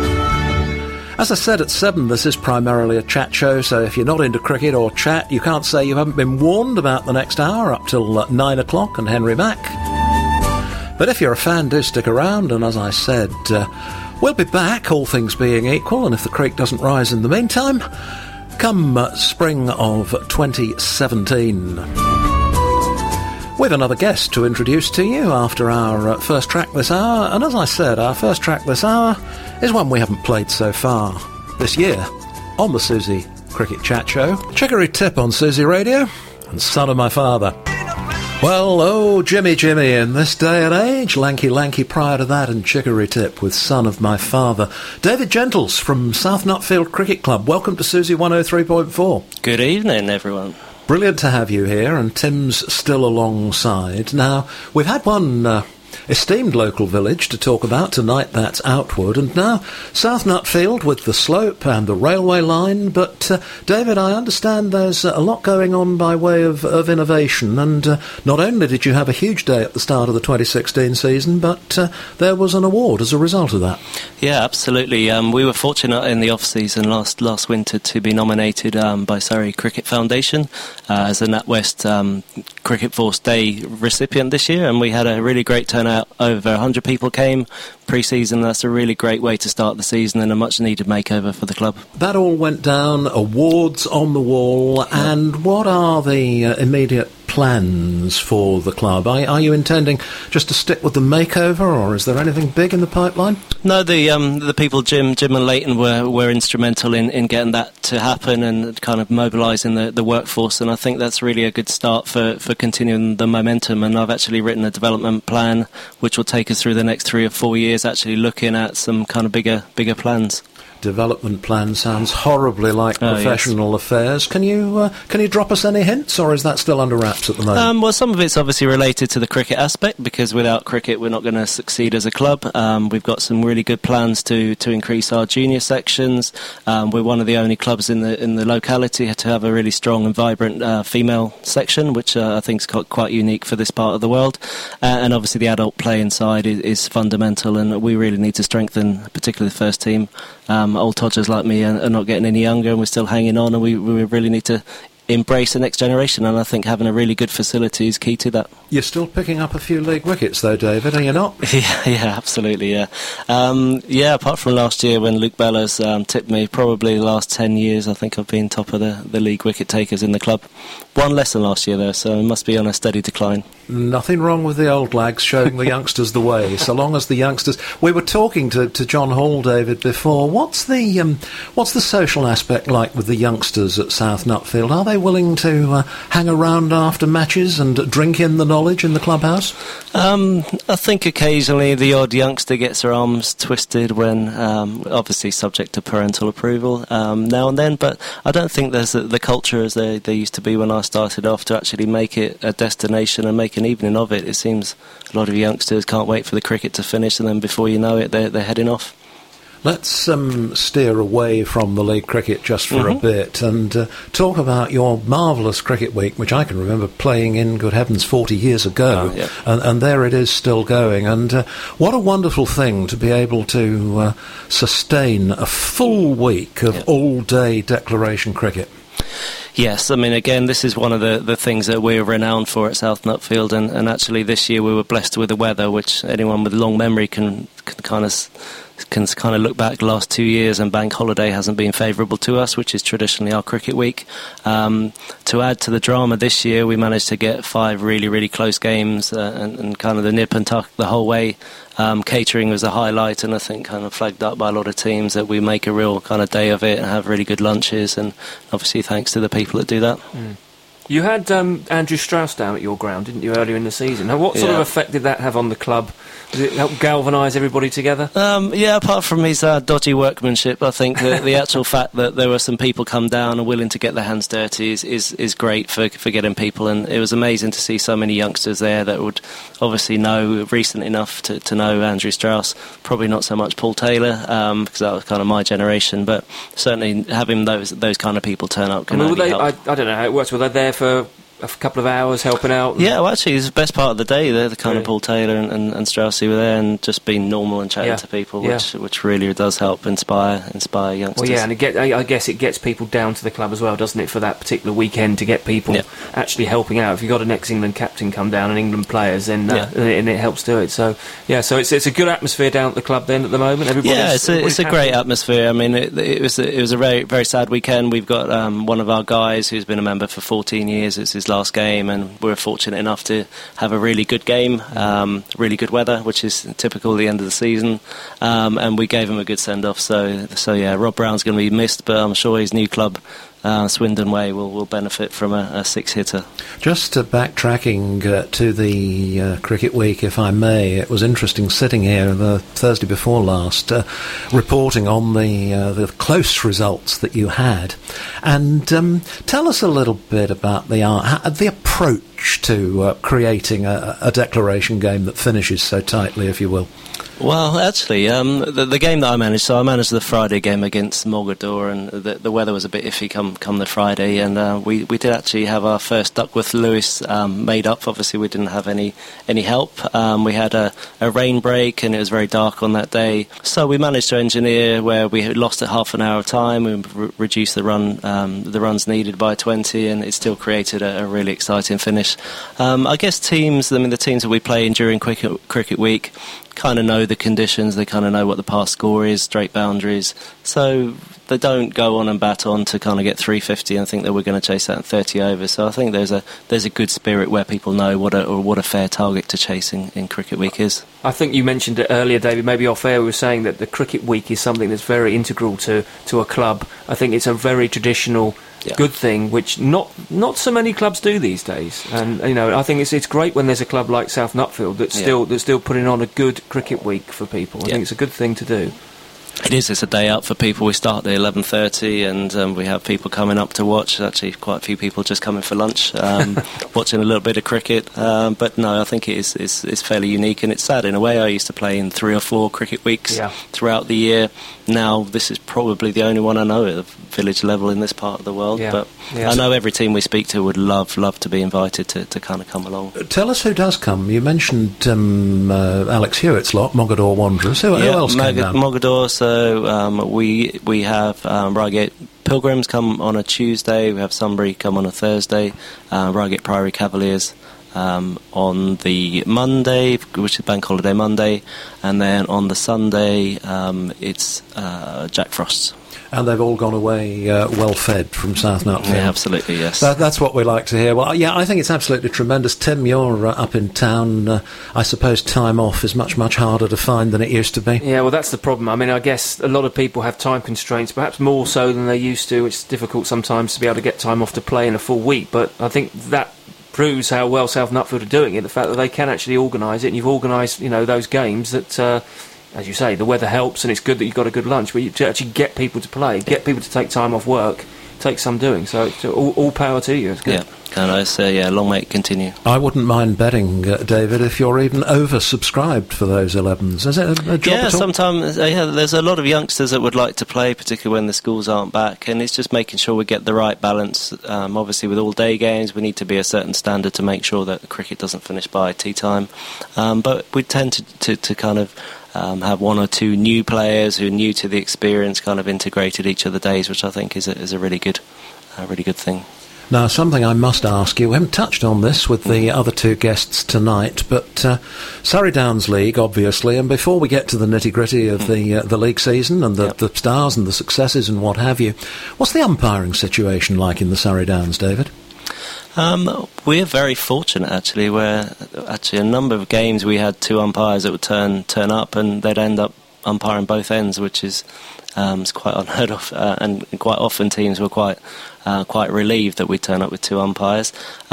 S1: As I said at 7, this is primarily a chat show, so if you're not into cricket or chat, you can't say you haven't been warned about the next hour up till 9 o'clock and Henry Mack. But if you're a fan, do stick around, and as I said, we'll be back, all things being equal, and if the creek doesn't rise in the meantime, come spring of 2017. We've another guest to introduce to you after our first track this hour, and as I said, our first track this hour is one we haven't played so far this year on the Susie Cricket Chat Show. Chicory Tip on Susie Radio, and Son of My Father. Well, oh, Jimmy Jimmy in this day and age, Lanky Lanky prior to that, and Chicory Tip with Son of My Father. David Gentles from South Nutfield Cricket Club, welcome to Susie 103.4.
S6: Good evening, everyone.
S1: Brilliant to have you here, and Tim's still alongside. Now, we've had one esteemed local village to talk about tonight, that's Outwood, and now South Nutfield with the slope and the railway line. But David, I understand there's a lot going on by way of innovation, and not only did you have a huge day at the start of the 2016 season, but there was an award as a result of that.
S6: Yeah, absolutely. We were fortunate in the off-season last winter to be nominated by Surrey Cricket Foundation as a NatWest Cricket Force Day recipient this year, and we had a really great turnout. Over 100 people came pre-season. That's a really great way to start the season and a much-needed makeover for the club. That all went down, awards on the wall, and what are the immediate plans for the club? Are you intending just to stick with the makeover, or is there anything big in the pipeline? No, the people, Jim and Leighton, were instrumental in getting that to happen and kind of mobilising the workforce, and I think that's really a good start for continuing the momentum. And I've actually written a development plan which will take us through the next 3 or 4 years, actually looking at some kind of bigger plans. Development plan sounds horribly like professional affairs. Can you drop us any hints, or is that still under wraps at the moment? Well, some of it's obviously related to the cricket aspect, because without cricket we're not going to succeed as a club. We've got some really good plans to increase our junior sections. We're one of the only clubs in the locality to have a really strong and vibrant female section, which I think is quite unique for this part of the world. And obviously the adult play inside is fundamental, and we really need to strengthen, particularly the first team. Old Todgers like me are not getting any younger, and we're still hanging on, and we really need to embrace the next generation, and I think having a really good facility is key to that. You're still picking up a few league wickets though, David, are you not? Yeah, absolutely, yeah. Apart from last year when Luke Bellows tipped me, probably the last 10 years I think I've been top of the league wicket takers in the club. One less than last year though, so it must be on a steady decline. Nothing wrong with the old lags showing the youngsters the way, so long as the youngsters... We were talking to John Hall, David, before. What's the social aspect like with the youngsters at South Nutfield? Are they willing to hang around after matches and drink in the knowledge in the clubhouse? I think occasionally the odd youngster gets their arms twisted when, obviously subject to parental approval now and then, but I don't think there's the culture as they used to be when I started off to actually make it a destination and make an evening of it. It seems a lot of youngsters can't wait for the cricket to finish, and then before you know it they're heading off.
S1: Let's steer away from the league cricket just for a bit and talk about your marvellous cricket week, which I can remember playing in, good heavens, 40 years ago.
S2: Oh, yeah.
S1: And there it is still going. And what a wonderful thing to be able to sustain a full week of all-day declaration cricket.
S6: Yes, I mean, again, this is one of the things that we're renowned for at South Nutfield, and actually this year we were blessed with the weather, which anyone with long memory can kind of look back the last 2 years, and bank holiday hasn't been favourable to us, which is traditionally our cricket week. To add to the drama this year, we managed to get 5 really, really close games and kind of the nip and tuck the whole way. Catering was a highlight, and I think kind of flagged up by a lot of teams that we make a real kind of day of it and have really good lunches, and obviously thanks to the people that do that.
S2: You had Andrew Strauss down at your ground, didn't you, earlier in the season? Now, what sort of effect did that have on the club? Did it help galvanise everybody together?
S6: Yeah, apart from his dodgy workmanship, I think the actual fact that there were some people come down and willing to get their hands dirty is great for getting people, and it was amazing to see so many youngsters there that would obviously know recent enough to know Andrew Strauss. Probably not so much Paul Taylor, because that was kind of my generation, but certainly having those kind of people turn up can only help.
S2: I don't know how it works. Were they there for a couple of hours helping out?
S6: Yeah, well, actually, it's the best part of the day. They're the kind of Paul Taylor and Strauss who were there and just being normal and chatting to people, which really does help inspire youngsters.
S2: Well, yeah, and I guess it gets people down to the club as well, doesn't it, for that particular weekend to get people actually helping out. If you've got an ex-England captain come down and England players, then and it helps do it. So it's a good atmosphere down at the club then at the moment.
S6: It's a great atmosphere. I mean, it was a very, very sad weekend. We've got one of our guys who's been a member for 14 years. It's his last game, and we're fortunate enough to have a really good game, really good weather, which is typical at the end of the season, and we gave him a good send-off. So yeah, Rob Brown's going to be missed, but I'm sure his new club, Swindon Way, will benefit from a 6-hitter.
S1: Just backtracking to the cricket week, if I may, it was interesting sitting here the Thursday before last, reporting on the close results that you had, and tell us a little bit about the approach to creating a declaration game that finishes so tightly, if you will.
S6: Well, actually, the game that I managed, so I managed the Friday game against Mogadore, and the weather was a bit iffy come the Friday, and we did actually have our first Duckworth Lewis made up. Obviously, we didn't have any help. We had a rain break, and it was very dark on that day, so we managed to engineer where we had lost half an hour of time. We reduced the runs needed by 20, and it still created a really exciting finish. I guess the teams that we play in during cricket week kind of know the conditions, they kind of know what the past score is, straight boundaries, so they don't go on and bat on to kind of get 350 and think that we're going to chase that in 30 overs. So I think there's a good spirit where people know what a fair target to chase in cricket week is.
S2: I think you mentioned it earlier, David, maybe off air, we were saying that the cricket week is something that's very integral to a club. I think it's a very traditional good thing, which not so many clubs do these days. And I think it's great when there's a club like South Nutfield that's still putting on a good cricket week for people. I think it's a good thing to do.
S6: It is. It's a day out for people. We start at 11:30, and we have people coming up to watch. Actually, quite a few people just coming for lunch, watching a little bit of cricket. But no, I think it's fairly unique, and it's sad in a way. I used to play in 3 or 4 cricket weeks throughout the year. Now this is probably the only one I know at the village level in this part of the world. But I know every team we speak to would love to be invited to kind of come along.
S1: Tell us who does come. You mentioned Alex Hewitt's lot, Mogadore Wanderers. Who else came down?
S6: Mogadore. So we have Reigate Pilgrims come on a Tuesday. We have Sunbury come on a Thursday. Reigate Priory Cavaliers on the Monday, which is Bank Holiday Monday, and then on the Sunday it's Jack Frost's.
S1: And they've all gone away well fed from South Nutfield.
S6: Yeah, absolutely, yes.
S1: That's what we like to hear. Well, yeah, I think it's absolutely tremendous. Tim, you're up in town. I suppose time off is much, much harder to find than it used to be.
S2: Yeah, well, that's the problem. I mean, I guess a lot of people have time constraints, perhaps more so than they used to. It's difficult sometimes to be able to get time off to play in a full week, but I think that proves how well South Nutfield are doing it, the fact that they can actually organise it, and you've organised, those games that... as you say, the weather helps, and it's good that you've got a good lunch, but to actually get people to play, get people to take time off work, takes some doing. So it's all power to you. It's good.
S6: Yeah. kind of say, long may it continue.
S1: I wouldn't mind betting, David, if you're even oversubscribed for those 11s. Is it a job at all?
S6: Sometimes there's a lot of youngsters that would like to play, particularly when the schools aren't back, and it's just making sure we get the right balance. Obviously, with all day games, we need to be a certain standard to make sure that cricket doesn't finish by tea time. But we tend to kind of have one or two new players who are new to the experience, kind of integrated each of the days, which I think is a really good thing.
S1: Now, something I must ask you, we haven't touched on this with the other two guests tonight, but Surrey Downs League, obviously, and before we get to the nitty-gritty of the league season and the stars and the successes and what have you, what's the umpiring situation like in the Surrey Downs, David?
S6: We're very fortunate, actually, where a number of games we had two umpires that would turn up and they'd end up umpiring both ends, which is quite unheard of, and quite often teams were quite relieved that we turn up with two umpires.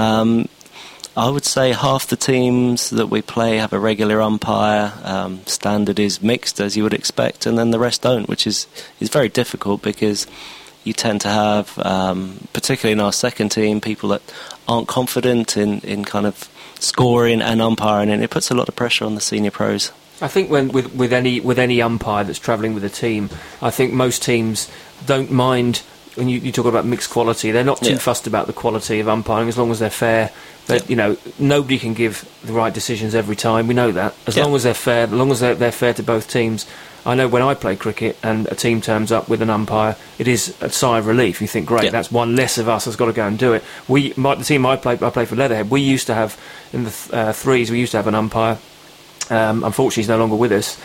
S6: I would say half the teams that we play have a regular umpire. Standard is mixed, as you would expect, and then the rest don't, which is very difficult because you tend to have, particularly in our second team, people that aren't confident in kind of scoring and umpiring, and it puts a lot of pressure on the senior pros.
S2: I think with any umpire that's travelling with a team, I think most teams don't mind when you talk about mixed quality. They're not too fussed about the quality of umpiring as long as they're fair. But nobody can give the right decisions every time. We know that. As long as they're fair, as long as they're fair to both teams. I know when I play cricket and a team turns up with an umpire, it is a sigh of relief. You think, great, that's one less of us that's got to go and do it. The team I play for Leatherhead, we used to have, in the threes, we used to have an umpire. Unfortunately, he's no longer with us.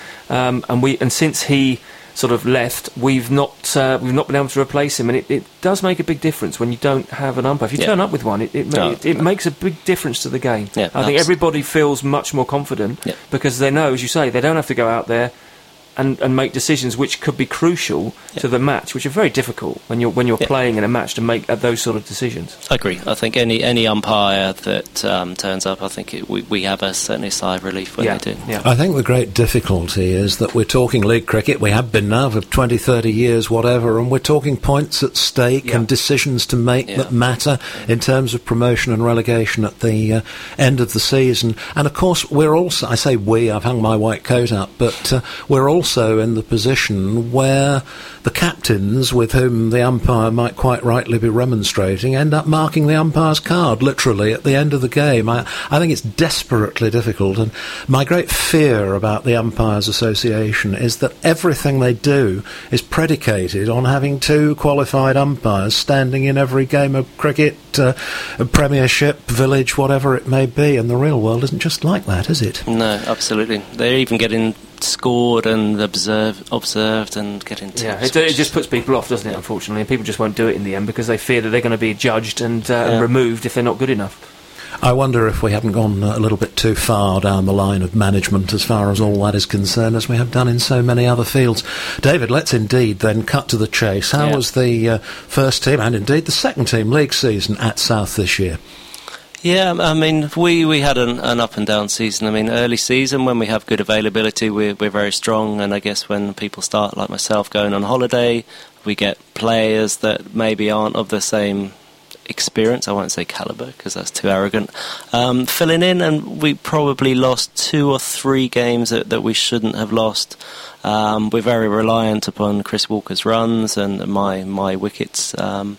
S2: And since he sort of left, we've not been able to replace him, and it does make a big difference when you don't have an umpire. If you turn up with one, it makes a big difference to the game. I think everybody feels much more confident because they know, as you say, they don't have to go out there and make decisions which could be crucial to the match, which are very difficult when you're playing in a match to make those sort of decisions.
S6: I agree. I think any umpire that turns up, I think we have certainly a sigh of relief when they do.
S1: Yeah. I think the great difficulty is that we're talking league cricket, we have been now for 20, 30 years, whatever, and we're talking points at stake and decisions to make that matter in terms of promotion and relegation at the end of the season. And of course, we're also, I say we, I've hung my white coat up, but we're also in the position where the captains, with whom the umpire might quite rightly be remonstrating, end up marking the umpire's card, literally, at the end of the game. I think it's desperately difficult, and my great fear about the Umpires Association is that everything they do is predicated on having two qualified umpires standing in every game of cricket, Premiership, Village, whatever it may be, and the real world isn't just like that, is it?
S6: No, absolutely. They're even getting scored and observed and getting tips.
S2: It just puts people off, doesn't it, unfortunately, and people just won't do it in the end because they fear that they're going to be judged and removed if they're not good enough.
S1: I wonder if we haven't gone a little bit too far down the line of management as far as all that is concerned, as we have done in so many other fields. David, let's indeed then cut to the chase. How was the first team and indeed the second team league season at South this year?
S6: Yeah, I mean, we had an up and down season. I mean, early season, when we have good availability, we're very strong, and I guess when people start, like myself, going on holiday, we get players that maybe aren't of the same experience, I won't say calibre because that's too arrogant, filling in, and we probably lost 2 or 3 games that we shouldn't have lost. We're very reliant upon Chris Walker's runs and my wickets,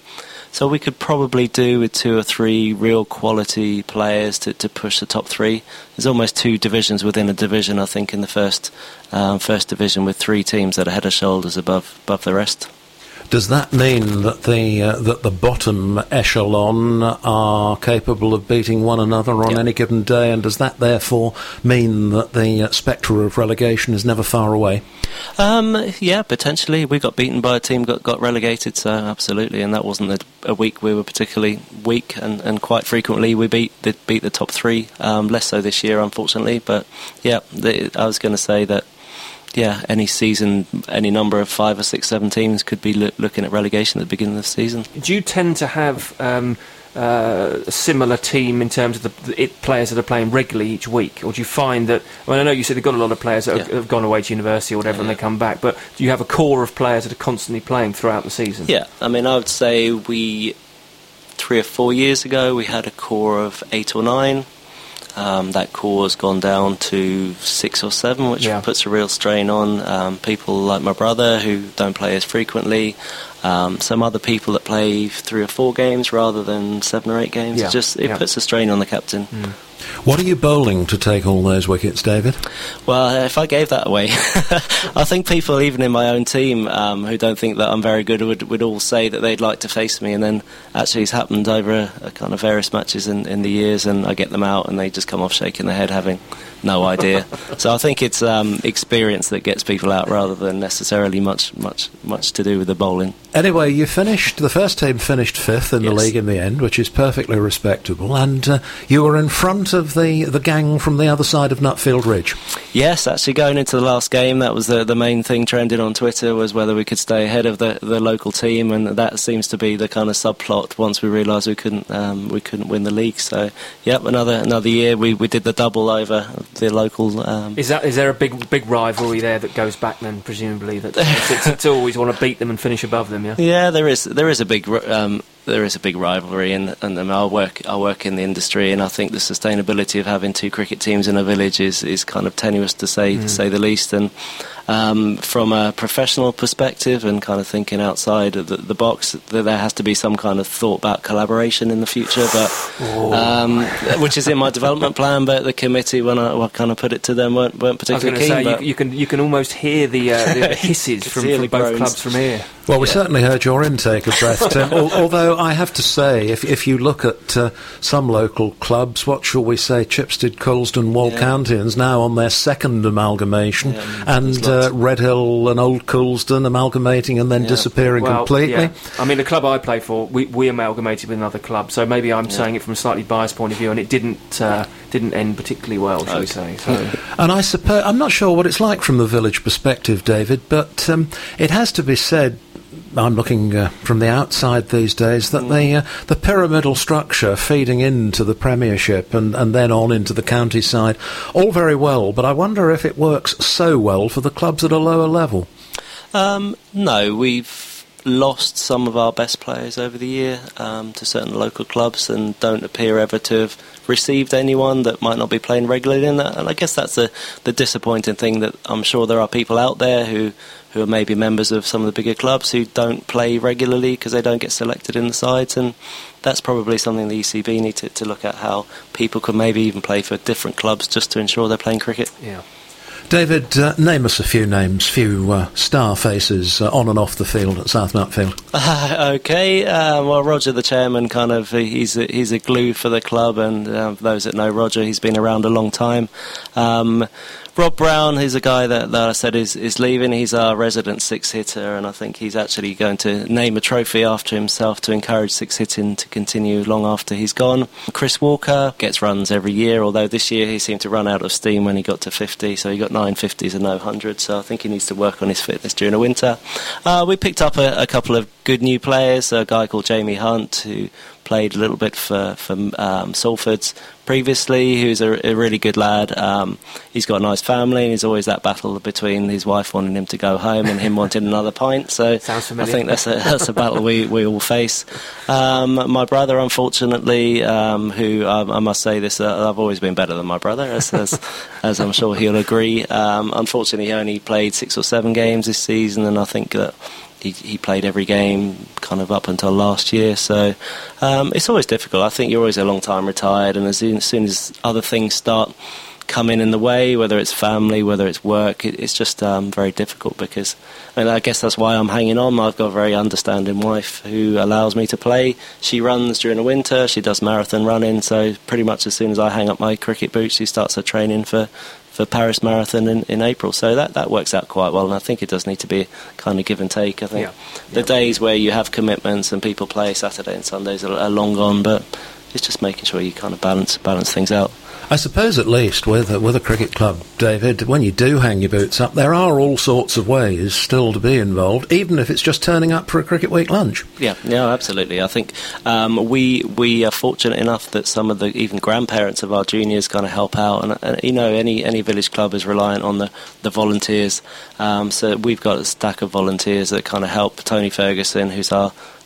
S6: so we could probably do with 2 or 3 real quality players to push the top 3. There's almost 2 divisions within a division, I think, in the first division, with 3 teams that are head and shoulders above the rest.
S1: Does that mean that the bottom echelon are capable of beating one another on any given day, and does that therefore mean that the spectre of relegation is never far away?
S6: Yeah, potentially. We got beaten by a team got relegated, so absolutely, and that wasn't a week we were particularly weak, and quite frequently we beat the top 3, less so this year, unfortunately, but yeah, I was going to say that any season, any number of 5 or 6, 7 teams could be looking at relegation at the beginning of the season.
S2: Do you tend to have a similar team in terms of the players that are playing regularly each week, or do you find that? I know you said they've got a lot of players that have gone away to university or whatever, and they come back, but do you have a core of players that are constantly playing throughout the season?
S6: Yeah, I mean, I would say we 3 or 4 years ago, we had a core of 8 or 9. That core has gone down to 6 or 7, which puts a real strain on people like my brother who don't play as frequently. Some other people that play 3 or 4 games rather than 7 or 8 games. It puts a strain on the captain.
S1: What are you bowling to take all those wickets, David?
S6: Well, if I gave that away, I think people, even in my own team, who don't think that I'm very good, would all say that they'd like to face me. And then actually it's happened over a kind of various matches in the years, and I get them out and they just come off shaking their head, having no idea. So I think it's experience that gets people out rather than necessarily much to do with the bowling.
S1: Anyway, the first team finished 5th in the league in the end, which is perfectly respectable, and you were in front of the gang from the other side of Nutfield Ridge.
S6: Yes, actually going into the last game, that was the main thing trending on Twitter, was whether we could stay ahead of the local team, and that seems to be the kind of subplot once we realised we couldn't win the league. So, another year we did the double over the local.
S2: Is there a big rivalry there that goes back then, presumably, that to always want to beat them and finish above them?
S6: Yeah, there is a big rivalry, and I work in the industry, and I think the sustainability of having 2 cricket teams in a village is kind of tenuous to say the least. And from a professional perspective and kind of thinking outside of the box, there has to be some kind of thought about collaboration in the future, but which is in my development plan. But the committee, when I kind of put it to them, weren't particularly keen.
S2: Say, you can almost hear the hisses from both clubs from here.
S1: Well, we certainly heard your intake of breath, Tim. Although I have to say, if you look at some local clubs, what shall we say, Chipstead, Colston, Walcountians now on their 2nd amalgamation, and Redhill and Old Coulsdon amalgamating and then disappearing completely.
S2: Yeah. I mean, the club I play for, we amalgamated with another club, so maybe I'm saying it from a slightly biased point of view, and it didn't end particularly well, shall we say. So.
S1: And I suppose, I'm not sure what it's like from the village perspective, David, but it has to be said, I'm looking from the outside these days, that the pyramidal structure feeding into the Premiership and then on into the county side, all very well, but I wonder if it works so well for the clubs at a lower level.
S6: No, we've lost some of our best players over the year to certain local clubs and don't appear ever to have received anyone that might not be playing regularly in that. And I guess that's the disappointing thing, that I'm sure there are people out there who are maybe members of some of the bigger clubs who don't play regularly because they don't get selected in the sides, and that's probably something the ECB need to look at, how people could maybe even play for different clubs just to ensure they're playing cricket.
S2: Yeah.
S1: David, name us a few names, star faces on and off the field at South Nutfield.
S6: Okay, well, Roger, the chairman, kind of he's a glue for the club, and those that know Roger, he's been around a long time. Rob Brown, he's a guy that I said is leaving. He's our resident 6-hitter, and I think he's actually going to name a trophy after himself to encourage 6-hitting to continue long after he's gone. Chris Walker gets runs every year, although this year he seemed to run out of steam when he got to 50, so he got 9 50s and no 100s, so I think he needs to work on his fitness during the winter. We picked up a couple of good new players, a guy called Jamie Hunt, who played a little bit for Salfords previously, who's a really good lad. He's got a nice family, and he's always that battle between his wife wanting him to go home and him wanting another pint. So I think that's a battle we all face. My brother, unfortunately, who I must say this, I've always been better than my brother, as I'm sure he'll agree. Unfortunately, he only played 6 or 7 games this season, and I think that he played every game kind of up until last year, so it's always difficult. I think you're always a long time retired, and as soon as other things start coming in the way, whether it's family, whether it's work, it's just very difficult, because, and I guess that's why I'm hanging on. I've got a very understanding wife who allows me to play. She runs during the winter, she does marathon running, so pretty much as soon as I hang up my cricket boots, she starts her training for Paris Marathon in April, so that works out quite well, and I think it does need to be kind of give and take. I think the days where you have commitments and people play Saturday and Sundays are long gone, but it's just making sure you kind of balance things out.
S1: I suppose at least with a cricket club, David, when you do hang your boots up, there are all sorts of ways still to be involved, even if it's just turning up for a cricket week lunch. Yeah,
S6: absolutely. I think we are fortunate enough that some of the even grandparents of our juniors kind of help out, and any village club is reliant on the volunteers. So we've got a stack of volunteers that kind of help. Tony Ferguson, who's our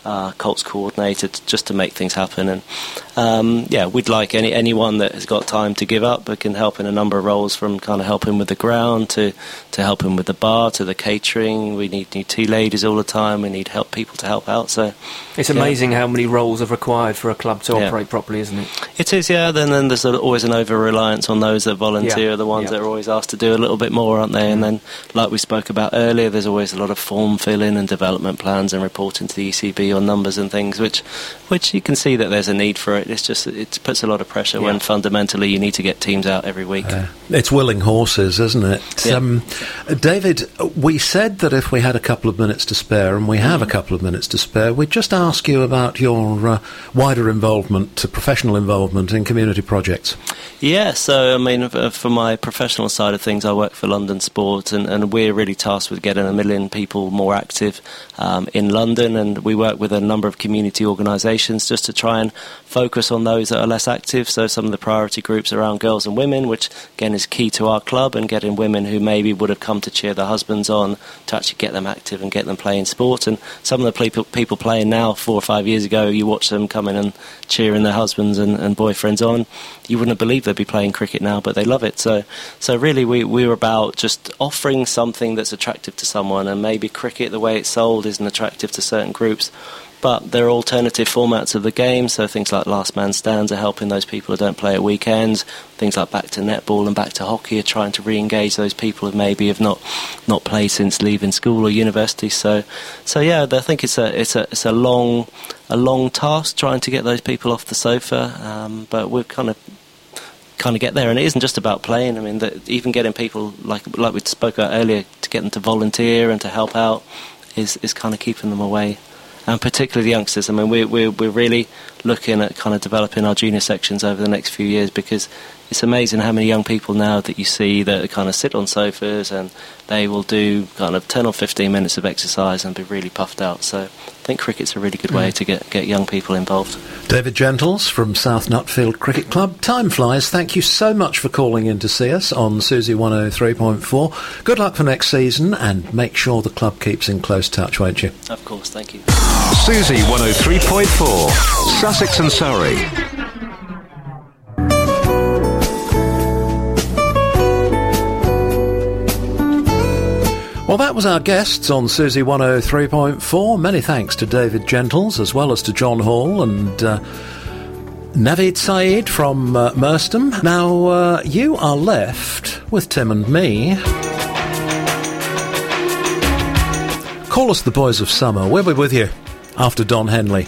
S6: Colts coordinator, just to make things happen. And we'd like anyone that has got time to give up, but can help in a number of roles, from kind of helping with the ground to helping with the bar to the catering. We need new tea ladies all the time. We need people to help out. So
S2: it's amazing how many roles are required for a club to operate properly, isn't it?
S6: It is, yeah. Then there's always an over-reliance on those that volunteer, the ones that are always asked to do a little bit more, aren't they? And then, like we spoke about earlier, there's always a lot of form filling and development plans and reporting to the ECB on numbers and things, which you can see that there's a need for it. It's just, it puts a lot of pressure when fundamentally you need to get teams out every week.
S1: It's willing horses, isn't it?
S6: Yeah.
S1: David, we said that if we had a couple of minutes to spare, and we have a couple of minutes to spare, we'd just ask you about your wider involvement, professional involvement in community projects.
S6: Yeah, so I mean, for my professional side of things, I work for London Sport, and we're really tasked with getting 1 million people more active in London, and we work with a number of community organisations just to try and focus on those that are less active. So some of the priority groups around girls and women, which again is key to our club, and getting women who maybe would have come to cheer their husbands on to actually get them active and get them playing sport. And some of the people playing now, 4 or 5 years ago, you watch them coming and cheering their husbands and boyfriends on. You wouldn't believe they'd be playing cricket now, but they love it. So really we were about just offering something that's attractive to someone, and maybe cricket, the way it's sold, isn't attractive to certain groups. But there are alternative formats of the game, so things like last man stands are helping those people who don't play at weekends. Things like back to netball and back to hockey are trying to re-engage those people who maybe have not played since leaving school or university. So yeah, I think it's a long task trying to get those people off the sofa, but we're kind of get there. And it isn't just about playing. I mean, even getting people like we spoke about earlier, to get them to volunteer and to help out is kind of keeping them away. And particularly the youngsters. I mean, we're really looking at kind of developing our junior sections over the next few years, because it's amazing how many young people now that you see that kind of sit on sofas and they will do kind of 10 or 15 minutes of exercise and be really puffed out. So I think cricket's a really good way to get young people involved.
S1: David Gentles from South Nutfield Cricket Club. Time flies. Thank you so much for calling in to see us on Susie 103.4. Good luck for next season, and make sure the club keeps in close touch, won't you?
S6: Of course, thank you.
S7: Susie 103.4, Sussex and Surrey.
S1: Well, that was our guests on Susie 103.4. Many thanks to David Gentles, as well as to John Hall and Naveed Saeed from Merstham. Now, you are left with Tim and me. Call us the Boys of Summer. We'll be with you after Don Henley.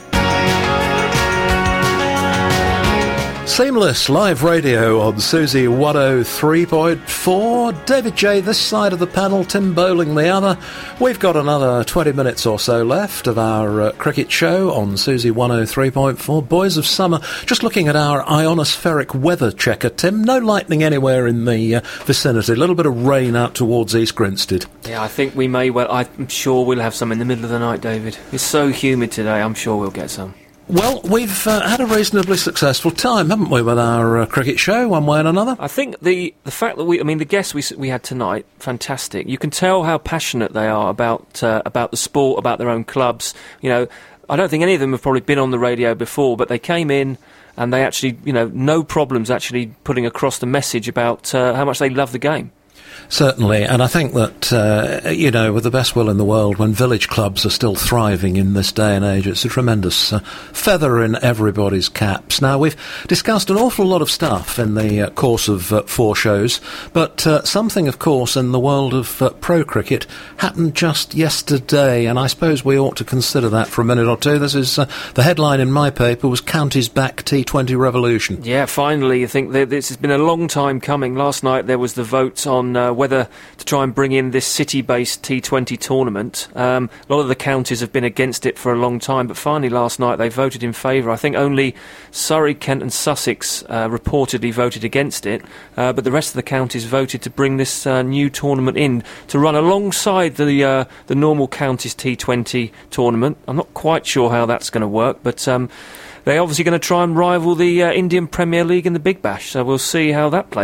S1: Seamless live radio on Susie 103.4. David J this side of the panel, Tim Bowling the other. We've got another 20 minutes or so left of our cricket show on Susie 103.4. Boys of Summer. Just looking at our ionospheric weather checker, Tim. No lightning anywhere in the vicinity. A little bit of rain out towards East Grinstead.
S2: Yeah, I think we may well. I'm sure we'll have some in the middle of the night, David. It's so humid today, I'm sure we'll get some.
S1: Well, we've had a reasonably successful time, haven't we, with our cricket show, one way and another?
S2: I think the fact that the guests we had tonight, fantastic. You can tell how passionate they are about the sport, about their own clubs. You know, I don't think any of them have probably been on the radio before, but they came in and they actually, no problems actually putting across the message about how much they love the game.
S1: Certainly, and I think that, with the best will in the world, when village clubs are still thriving in this day and age, it's a tremendous feather in everybody's caps. Now, we've discussed an awful lot of stuff in the course of 4 shows, but something, of course, in the world of pro cricket happened just yesterday, and I suppose we ought to consider that for a minute or two. This is the headline in my paper was Counties Back T20 Revolution.
S2: Yeah, finally, I think this has been a long time coming. Last night there was the vote on whether to try and bring in this city-based T20 tournament. A lot of the counties have been against it for a long time, but finally last night they voted in favour. I think only Surrey, Kent and Sussex reportedly voted against it, but the rest of the counties voted to bring this new tournament in to run alongside the normal counties T20 tournament. I'm not quite sure how that's going to work, but they're obviously going to try and rival the Indian Premier League in the Big Bash, so we'll see how that plays out.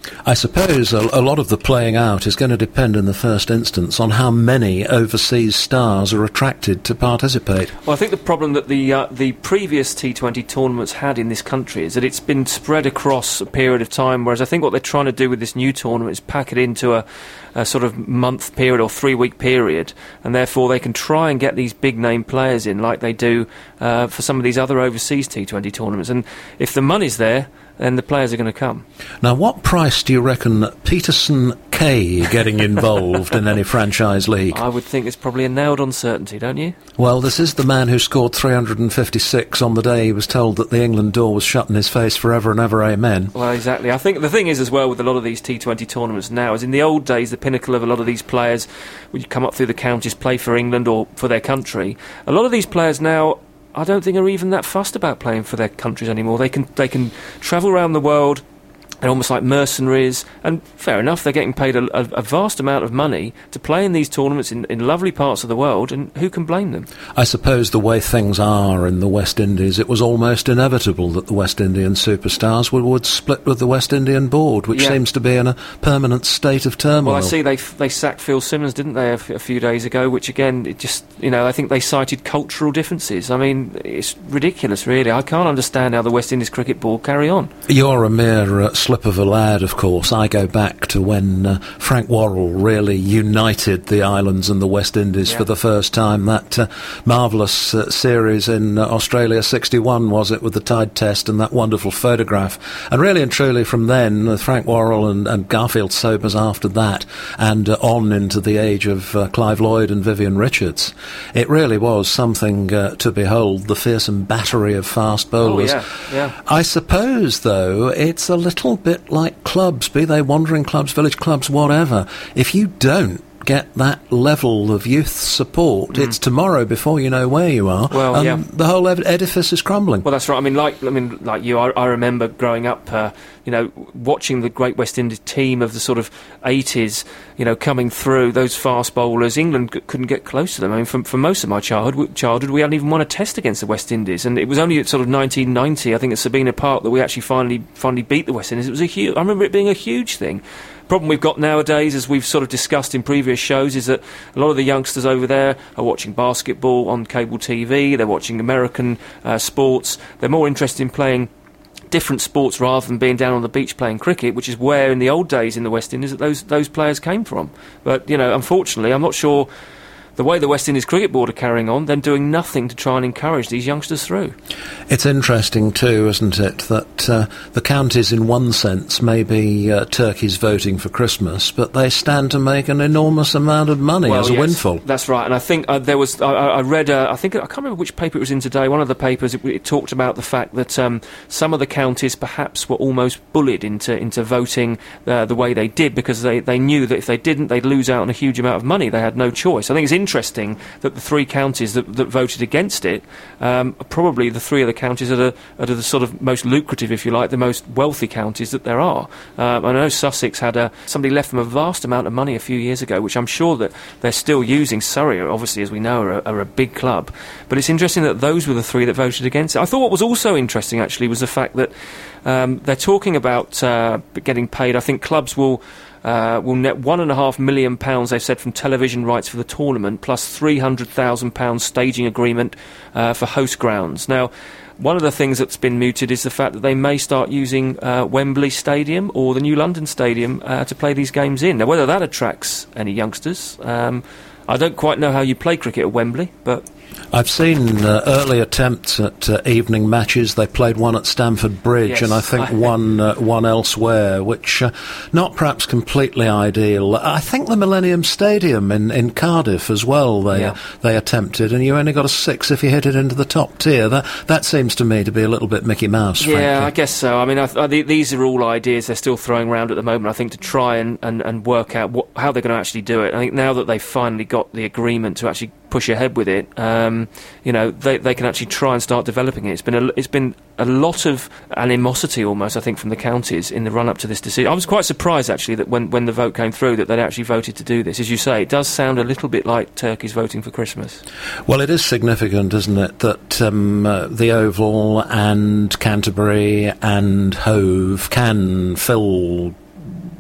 S1: I suppose a lot of the playing out is going to depend in the first instance on how many overseas stars are attracted to participate.
S2: Well, I think the problem that the previous T20 tournaments had in this country is that it's been spread across a period of time, whereas I think what they're trying to do with this new tournament is pack it into a sort of month period or 3-week period, and therefore they can try and get these big name players in like they do for some of these other overseas T20 tournaments. And if the money's there, then the players are going to come.
S1: Now, what price do you reckon Peterson K getting involved in any franchise league?
S2: I would think it's probably a nailed-on certainty, don't you?
S1: Well, this is the man who scored 356 on the day he was told that the England door was shut in his face forever and ever, amen.
S2: Well, exactly. I think the thing is as well with a lot of these T20 tournaments now is in the old days the pinnacle of a lot of these players would come up through the counties, play for England or for their country. A lot of these players now I don't think are even that fussed about playing for their countries anymore. They can travel around the world. They're almost like mercenaries, and fair enough, they're getting paid a vast amount of money to play in these tournaments in lovely parts of the world, and who can blame them?
S1: I suppose the way things are in the West Indies, it was almost inevitable that the West Indian superstars would split with the West Indian board, which seems to be in a permanent state of turmoil.
S2: Well, I see they sacked Phil Simmons, didn't they, a few days ago, which again, it just, I think they cited cultural differences. I mean, it's ridiculous, really. I can't understand how the West Indies Cricket Board carry on.
S1: You're a mere slip of a lad, of course. I go back to when Frank Worrell really united the islands and the West Indies for the first time. That marvellous series in Australia 61, was it, with the Tide Test and that wonderful photograph. And really and truly from then, Frank Worrell and Garfield Sobers after that, and on into the age of Clive Lloyd and Vivian Richards, it really was something to behold, the fearsome battery of fast bowlers. I suppose, though, it's a little bit like clubs, be they wandering clubs, village clubs, whatever. If you don't get that level of youth support, it's tomorrow before you know where you are.
S2: Well,
S1: the whole edifice is crumbling.
S2: Well, that's right. I mean, like you, I remember growing up, watching the Great West Indies team of the sort of 80s, coming through, those fast bowlers. England couldn't get close to them. I mean, for most of my childhood, we hadn't even won a test against the West Indies, and it was only at sort of 1990, I think, at Sabina Park, that we actually finally beat the West Indies. It was I remember it being a huge thing. Problem we've got nowadays, as we've sort of discussed in previous shows, is that a lot of the youngsters over there are watching basketball on cable TV, they're watching American sports, they're more interested in playing different sports rather than being down on the beach playing cricket, which is where in the old days in the West Indies that those players came from. But, unfortunately, I'm not sure the way the West Indies Cricket Board are carrying on, them doing nothing to try and encourage these youngsters through.
S1: It's interesting too, isn't it, that the counties in one sense may be turkeys voting for Christmas, but they stand to make an enormous amount of money as a windfall.
S2: That's right, and I think there was, I read, I can't remember which paper it was in today, one of the papers, it talked about the fact that some of the counties perhaps were almost bullied into voting the way they did, because they knew that if they didn't, they'd lose out on a huge amount of money. They had no choice. I think it's interesting that the three counties that voted against it are probably the three of the counties that are the sort of most lucrative, if you like, the most wealthy counties that there are. I know Sussex had somebody left them a vast amount of money a few years ago, which I'm sure that they're still using. Surrey, obviously, as we know, are a big club. But it's interesting that those were the three that voted against it. I thought what was also interesting, actually, was the fact that they're talking about getting paid. I think clubs will net £1.5 million, they've said, from television rights for the tournament, plus £300,000 staging agreement for host grounds. Now, one of the things that's been mooted is the fact that they may start using Wembley Stadium or the New London Stadium to play these games in. Now, whether that attracts any youngsters, I don't quite know how you play cricket at Wembley, but
S1: I've seen early attempts at evening matches. They played one at Stamford Bridge, and I think one elsewhere, which not perhaps completely ideal. I think the Millennium Stadium in Cardiff as well, they attempted, and you only got a 6 if you hit it into the top tier. That seems to me to be a little bit Mickey Mouse, frankly.
S2: Yeah, I guess so. I mean, these are all ideas they're still throwing around at the moment, I think, to try and work out how they're going to actually do it. I think now that they've finally got the agreement to actually push ahead with it, they can actually try and start developing it. It's been a lot of animosity almost, I think, from the counties in the run-up to this decision. I was quite surprised, actually, that when the vote came through that they'd actually voted to do this. As you say, it does sound a little bit like turkeys voting for Christmas.
S1: Well, it is significant, isn't it, that the Oval and Canterbury and Hove can fill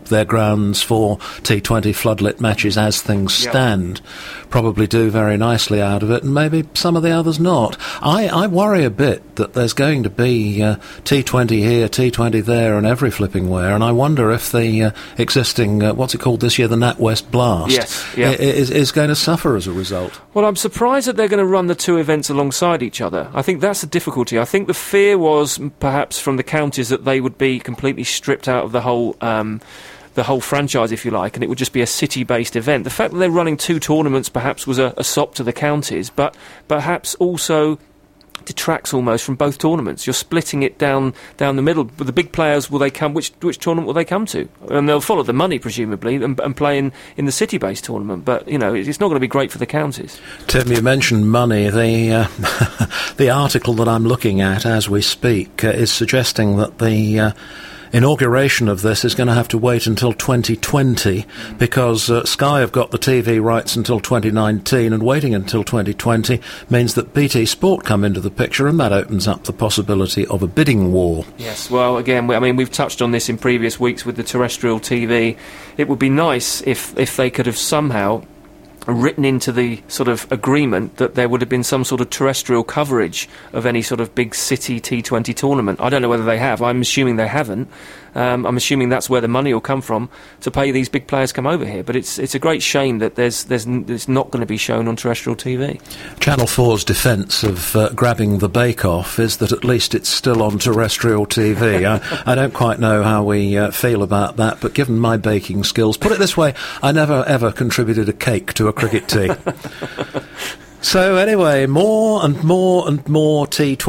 S1: their grounds for T20 floodlit matches as things stand probably do very nicely out of it, and maybe some of the others not. I worry a bit that there's going to be T20 here, T20 there, and every flipping where, and I wonder if the existing, what's it called this year, the NatWest Blast, is going to suffer as a result.
S2: Well, I'm surprised that they're going to run the two events alongside each other. I think that's the difficulty. I think the fear was perhaps from the counties that they would be completely stripped out of the whole franchise, if you like, and it would just be a city-based event. The fact that they're running two tournaments perhaps was a sop to the counties, but perhaps also detracts almost from both tournaments. You're splitting it down the middle. But the big players, will they come? Which tournament will they come to? And they'll follow the money, presumably, and play in the city-based tournament. But, you know, it's not going to be great for the counties.
S1: Tim, you mentioned money. The the article that I'm looking at as we speak is suggesting that the inauguration of this is going to have to wait until 2020 because Sky have got the TV rights until 2019, and waiting until 2020 means that BT Sport come into the picture, and that opens up the possibility of a bidding war.
S2: Yes, well, again, we've touched on this in previous weeks with the terrestrial TV. It would be nice if they could have somehow written into the sort of agreement that there would have been some sort of terrestrial coverage of any sort of big city T20 tournament. I don't know whether they have. I'm assuming they haven't. I'm assuming that's where the money will come from to pay these big players come over here. But it's a great shame that it's not going to be shown on terrestrial TV.
S1: Channel 4's defence of grabbing the bake-off is that at least it's still on terrestrial TV. I don't quite know how we feel about that, but given my baking skills, put it this way, I never ever contributed a cake to a cricket tea. So anyway, more and more and more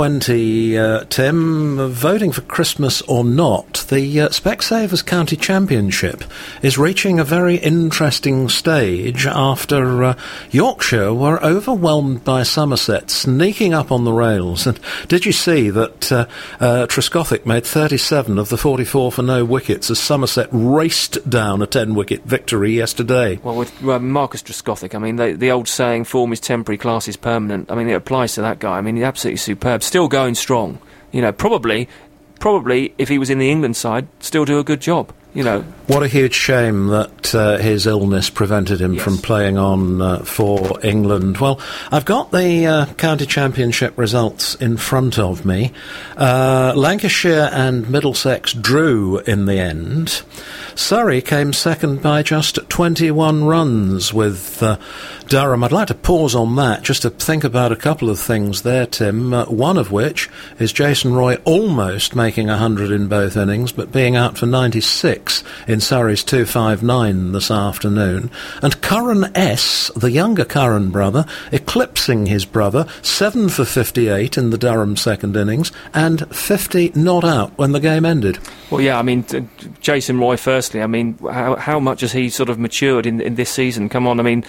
S1: T20, Tim. Voting for Christmas or not, the Specsavers County Championship is reaching a very interesting stage after Yorkshire were overwhelmed by Somerset, sneaking up on the rails. And did you see that Trescothick made 37 of the 44 for no wickets as Somerset raced down a 10-wicket victory yesterday?
S2: Well, with Marcus Trescothick, I mean, the old saying, form is temporary, class is permanent. I mean, it applies to that guy. I mean, he's absolutely superb. Still going strong. You know, probably if he was in the England side, still do a good job. You know,
S1: what a huge shame that his illness prevented him from playing on for England. Well, I've got the county championship results in front of me. Lancashire and Middlesex drew in the end. Surrey came second by just 21 runs with Durham. I'd like to pause on that just to think about a couple of things there, Tim. One of which is Jason Roy almost making 100 in both innings, but being out for 96 in Surrey's 259 this afternoon. And Curran S., the younger Curran brother, eclipsing his brother, 7 for 58 in the Durham second innings, and 50 not out when the game ended.
S2: Well, yeah, I mean, Jason Roy, firstly, I mean, how much has he sort of matured in this season? Come on, I mean,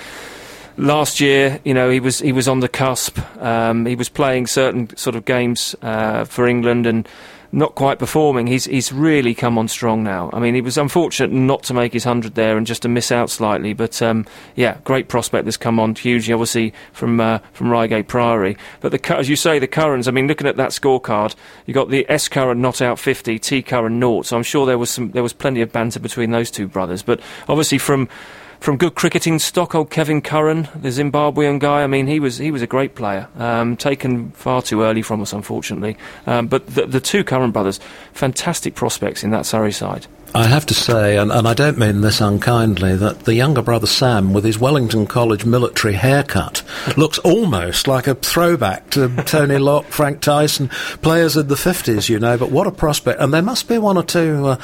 S2: last year, you know, he was on the cusp. He was playing certain sort of games for England and not quite performing. He's really come on strong now. I mean, he was unfortunate not to make his 100 there and just to miss out slightly. But yeah, great prospect that's come on hugely, obviously from Reigate Priory. But as you say, the Currans. I mean, looking at that scorecard, you got the S Curran not out 50, T Curran 0. So I'm sure there was plenty of banter between those two brothers. But obviously from good cricketing stock, old Kevin Curran, the Zimbabwean guy, I mean, he was a great player, taken far too early from us, unfortunately. But the two Curran brothers, fantastic prospects in that Surrey side.
S1: I have to say, and I don't mean this unkindly, that the younger brother Sam, with his Wellington College military haircut, looks almost like a throwback to Tony Locke, Frank Tyson, players in the 50s, you know, but what a prospect. And there must be one or two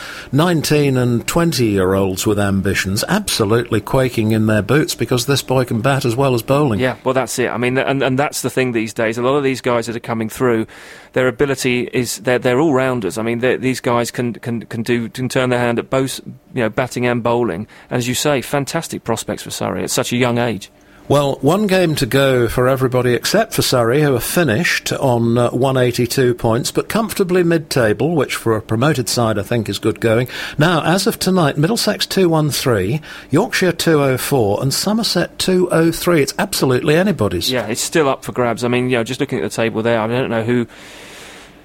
S1: 19 and 20-year-olds with ambitions absolutely quaking in their boots because this boy can bat as well as bowling.
S2: Yeah, well, that's it. I mean, and that's the thing these days. A lot of these guys that are coming through, their ability is they're all-rounders. I mean, these guys can turn their hand at both, you know, batting and bowling. And as you say, fantastic prospects for Surrey at such a young age.
S1: Well, one game to go for everybody except for Surrey, who are finished on 182 points, but comfortably mid-table, which for a promoted side I think is good going. Now, as of tonight, Middlesex 213, Yorkshire 204, and Somerset 203. It's absolutely anybody's.
S2: Yeah, it's still up for grabs. I mean, you know, just looking at the table there, I don't know who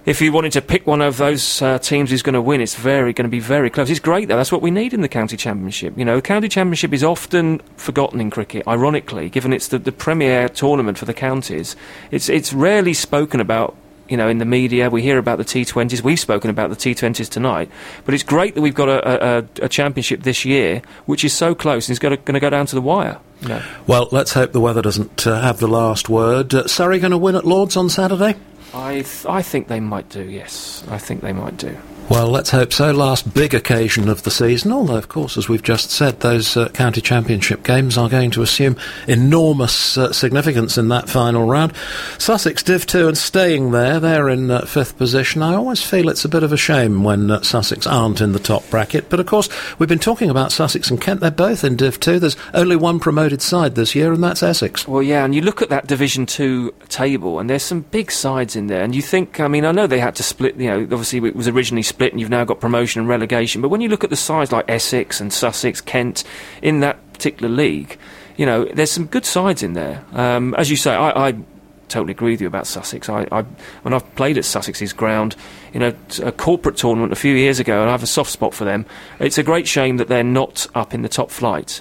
S2: if you wanted to pick one of those teams who's going to win, it's going to be very close. It's great, though. That's what we need in the County Championship. You know, the County Championship is often forgotten in cricket, ironically, given it's the premier tournament for the counties. It's rarely spoken about, you know, in the media. We hear about the T20s. We've spoken about the T20s tonight. But it's great that we've got a championship this year, which is so close and is going to go down to the wire. You know.
S1: Well, let's hope the weather doesn't have the last word. Surrey going to win at Lord's on Saturday?
S2: I think they might do, yes. I think they might do.
S1: Well, let's hope so. Last big occasion of the season, although, of course, as we've just said, those county championship games are going to assume enormous significance in that final round. Sussex Div 2 and staying there. They're in 5th position. I always feel it's a bit of a shame when Sussex aren't in the top bracket. But, of course, we've been talking about Sussex and Kent. They're both in Div 2. There's only one promoted side this year, and that's Essex.
S2: Well, yeah, and you look at that Division 2 table, and there's some big sides in there. And you think, I mean, I know they had to split, you know, obviously it was originally split and you've now got promotion and relegation, but when you look at the sides like Essex and Sussex, Kent, in that particular league, you know, there's some good sides in there. As you say, I totally agree with you about Sussex. When I've played at Sussex's ground, you know, a corporate tournament a few years ago, and I have a soft spot for them. It's a great shame that they're not up in the top flight.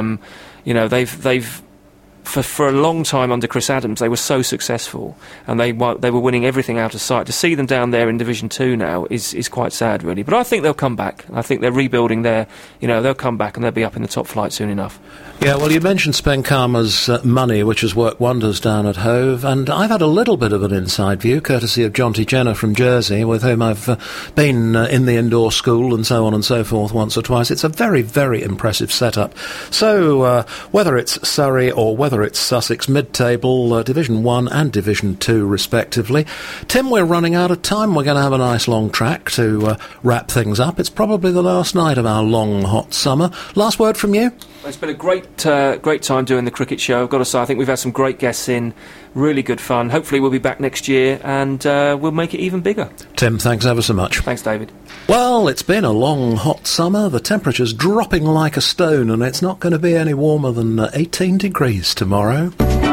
S2: You know, they've For a long time under Chris Adams, they were so successful, and they were winning everything out of sight. To see them down there in Division 2 now is quite sad, really. But I think they'll come back. I think they're rebuilding there. You know, they'll come back and they'll be up in the top flight soon enough.
S1: Yeah, well, you mentioned Spenkama's money, which has worked wonders down at Hove, and I've had a little bit of an inside view, courtesy of Jonty Jenner from Jersey, with whom I've been in the indoor school and so on and so forth once or twice. It's a very, very impressive setup. So, whether it's Surrey or whether it's Sussex, mid-table, Division 1 and Division 2 respectively. Tim, we're running out of time. We're going to have a nice long track to wrap things up. It's probably the last night of our long, hot summer. Last word from you?
S2: It's been a great time doing the cricket show. I've got to say, I think we've had some great guests in, really good fun. Hopefully we'll be back next year and we'll make it even bigger.
S1: Tim, thanks ever so much.
S2: Thanks, David.
S1: Well, it's been a long, hot summer. The temperature's dropping like a stone, and it's not going to be any warmer than 18 degrees tomorrow.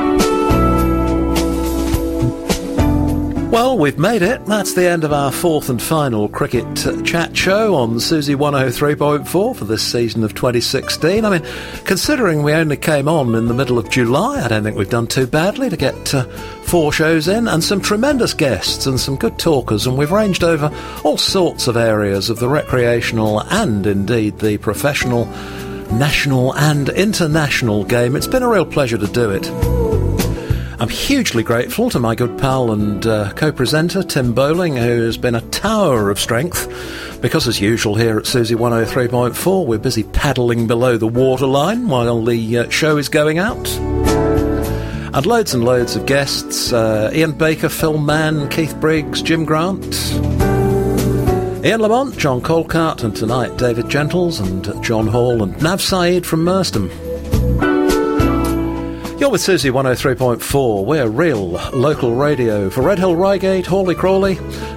S1: Well, we've made it. That's the end of our 4th and final cricket chat show on Susie 103.4 for this season of 2016. I mean, considering we only came on in the middle of July, I don't think we've done too badly to get 4 shows in, and some tremendous guests and some good talkers, and we've ranged over all sorts of areas of the recreational and indeed the professional, national and international game. It's been a real pleasure to do it. I'm hugely grateful to my good pal and co-presenter, Tim Bowling, who's been a tower of strength, because as usual here at Susie 103.4, we're busy paddling below the waterline while the show is going out. And loads of guests, Ian Baker, Phil Mann, Keith Briggs, Jim Grant, Ian Lamont, John Colcart, and tonight David Gentles and John Hall and Nav Saeed from Merstham. You're with Susie 103.4. We're real local radio for Red Hill, Reigate, Hawley, Crawley,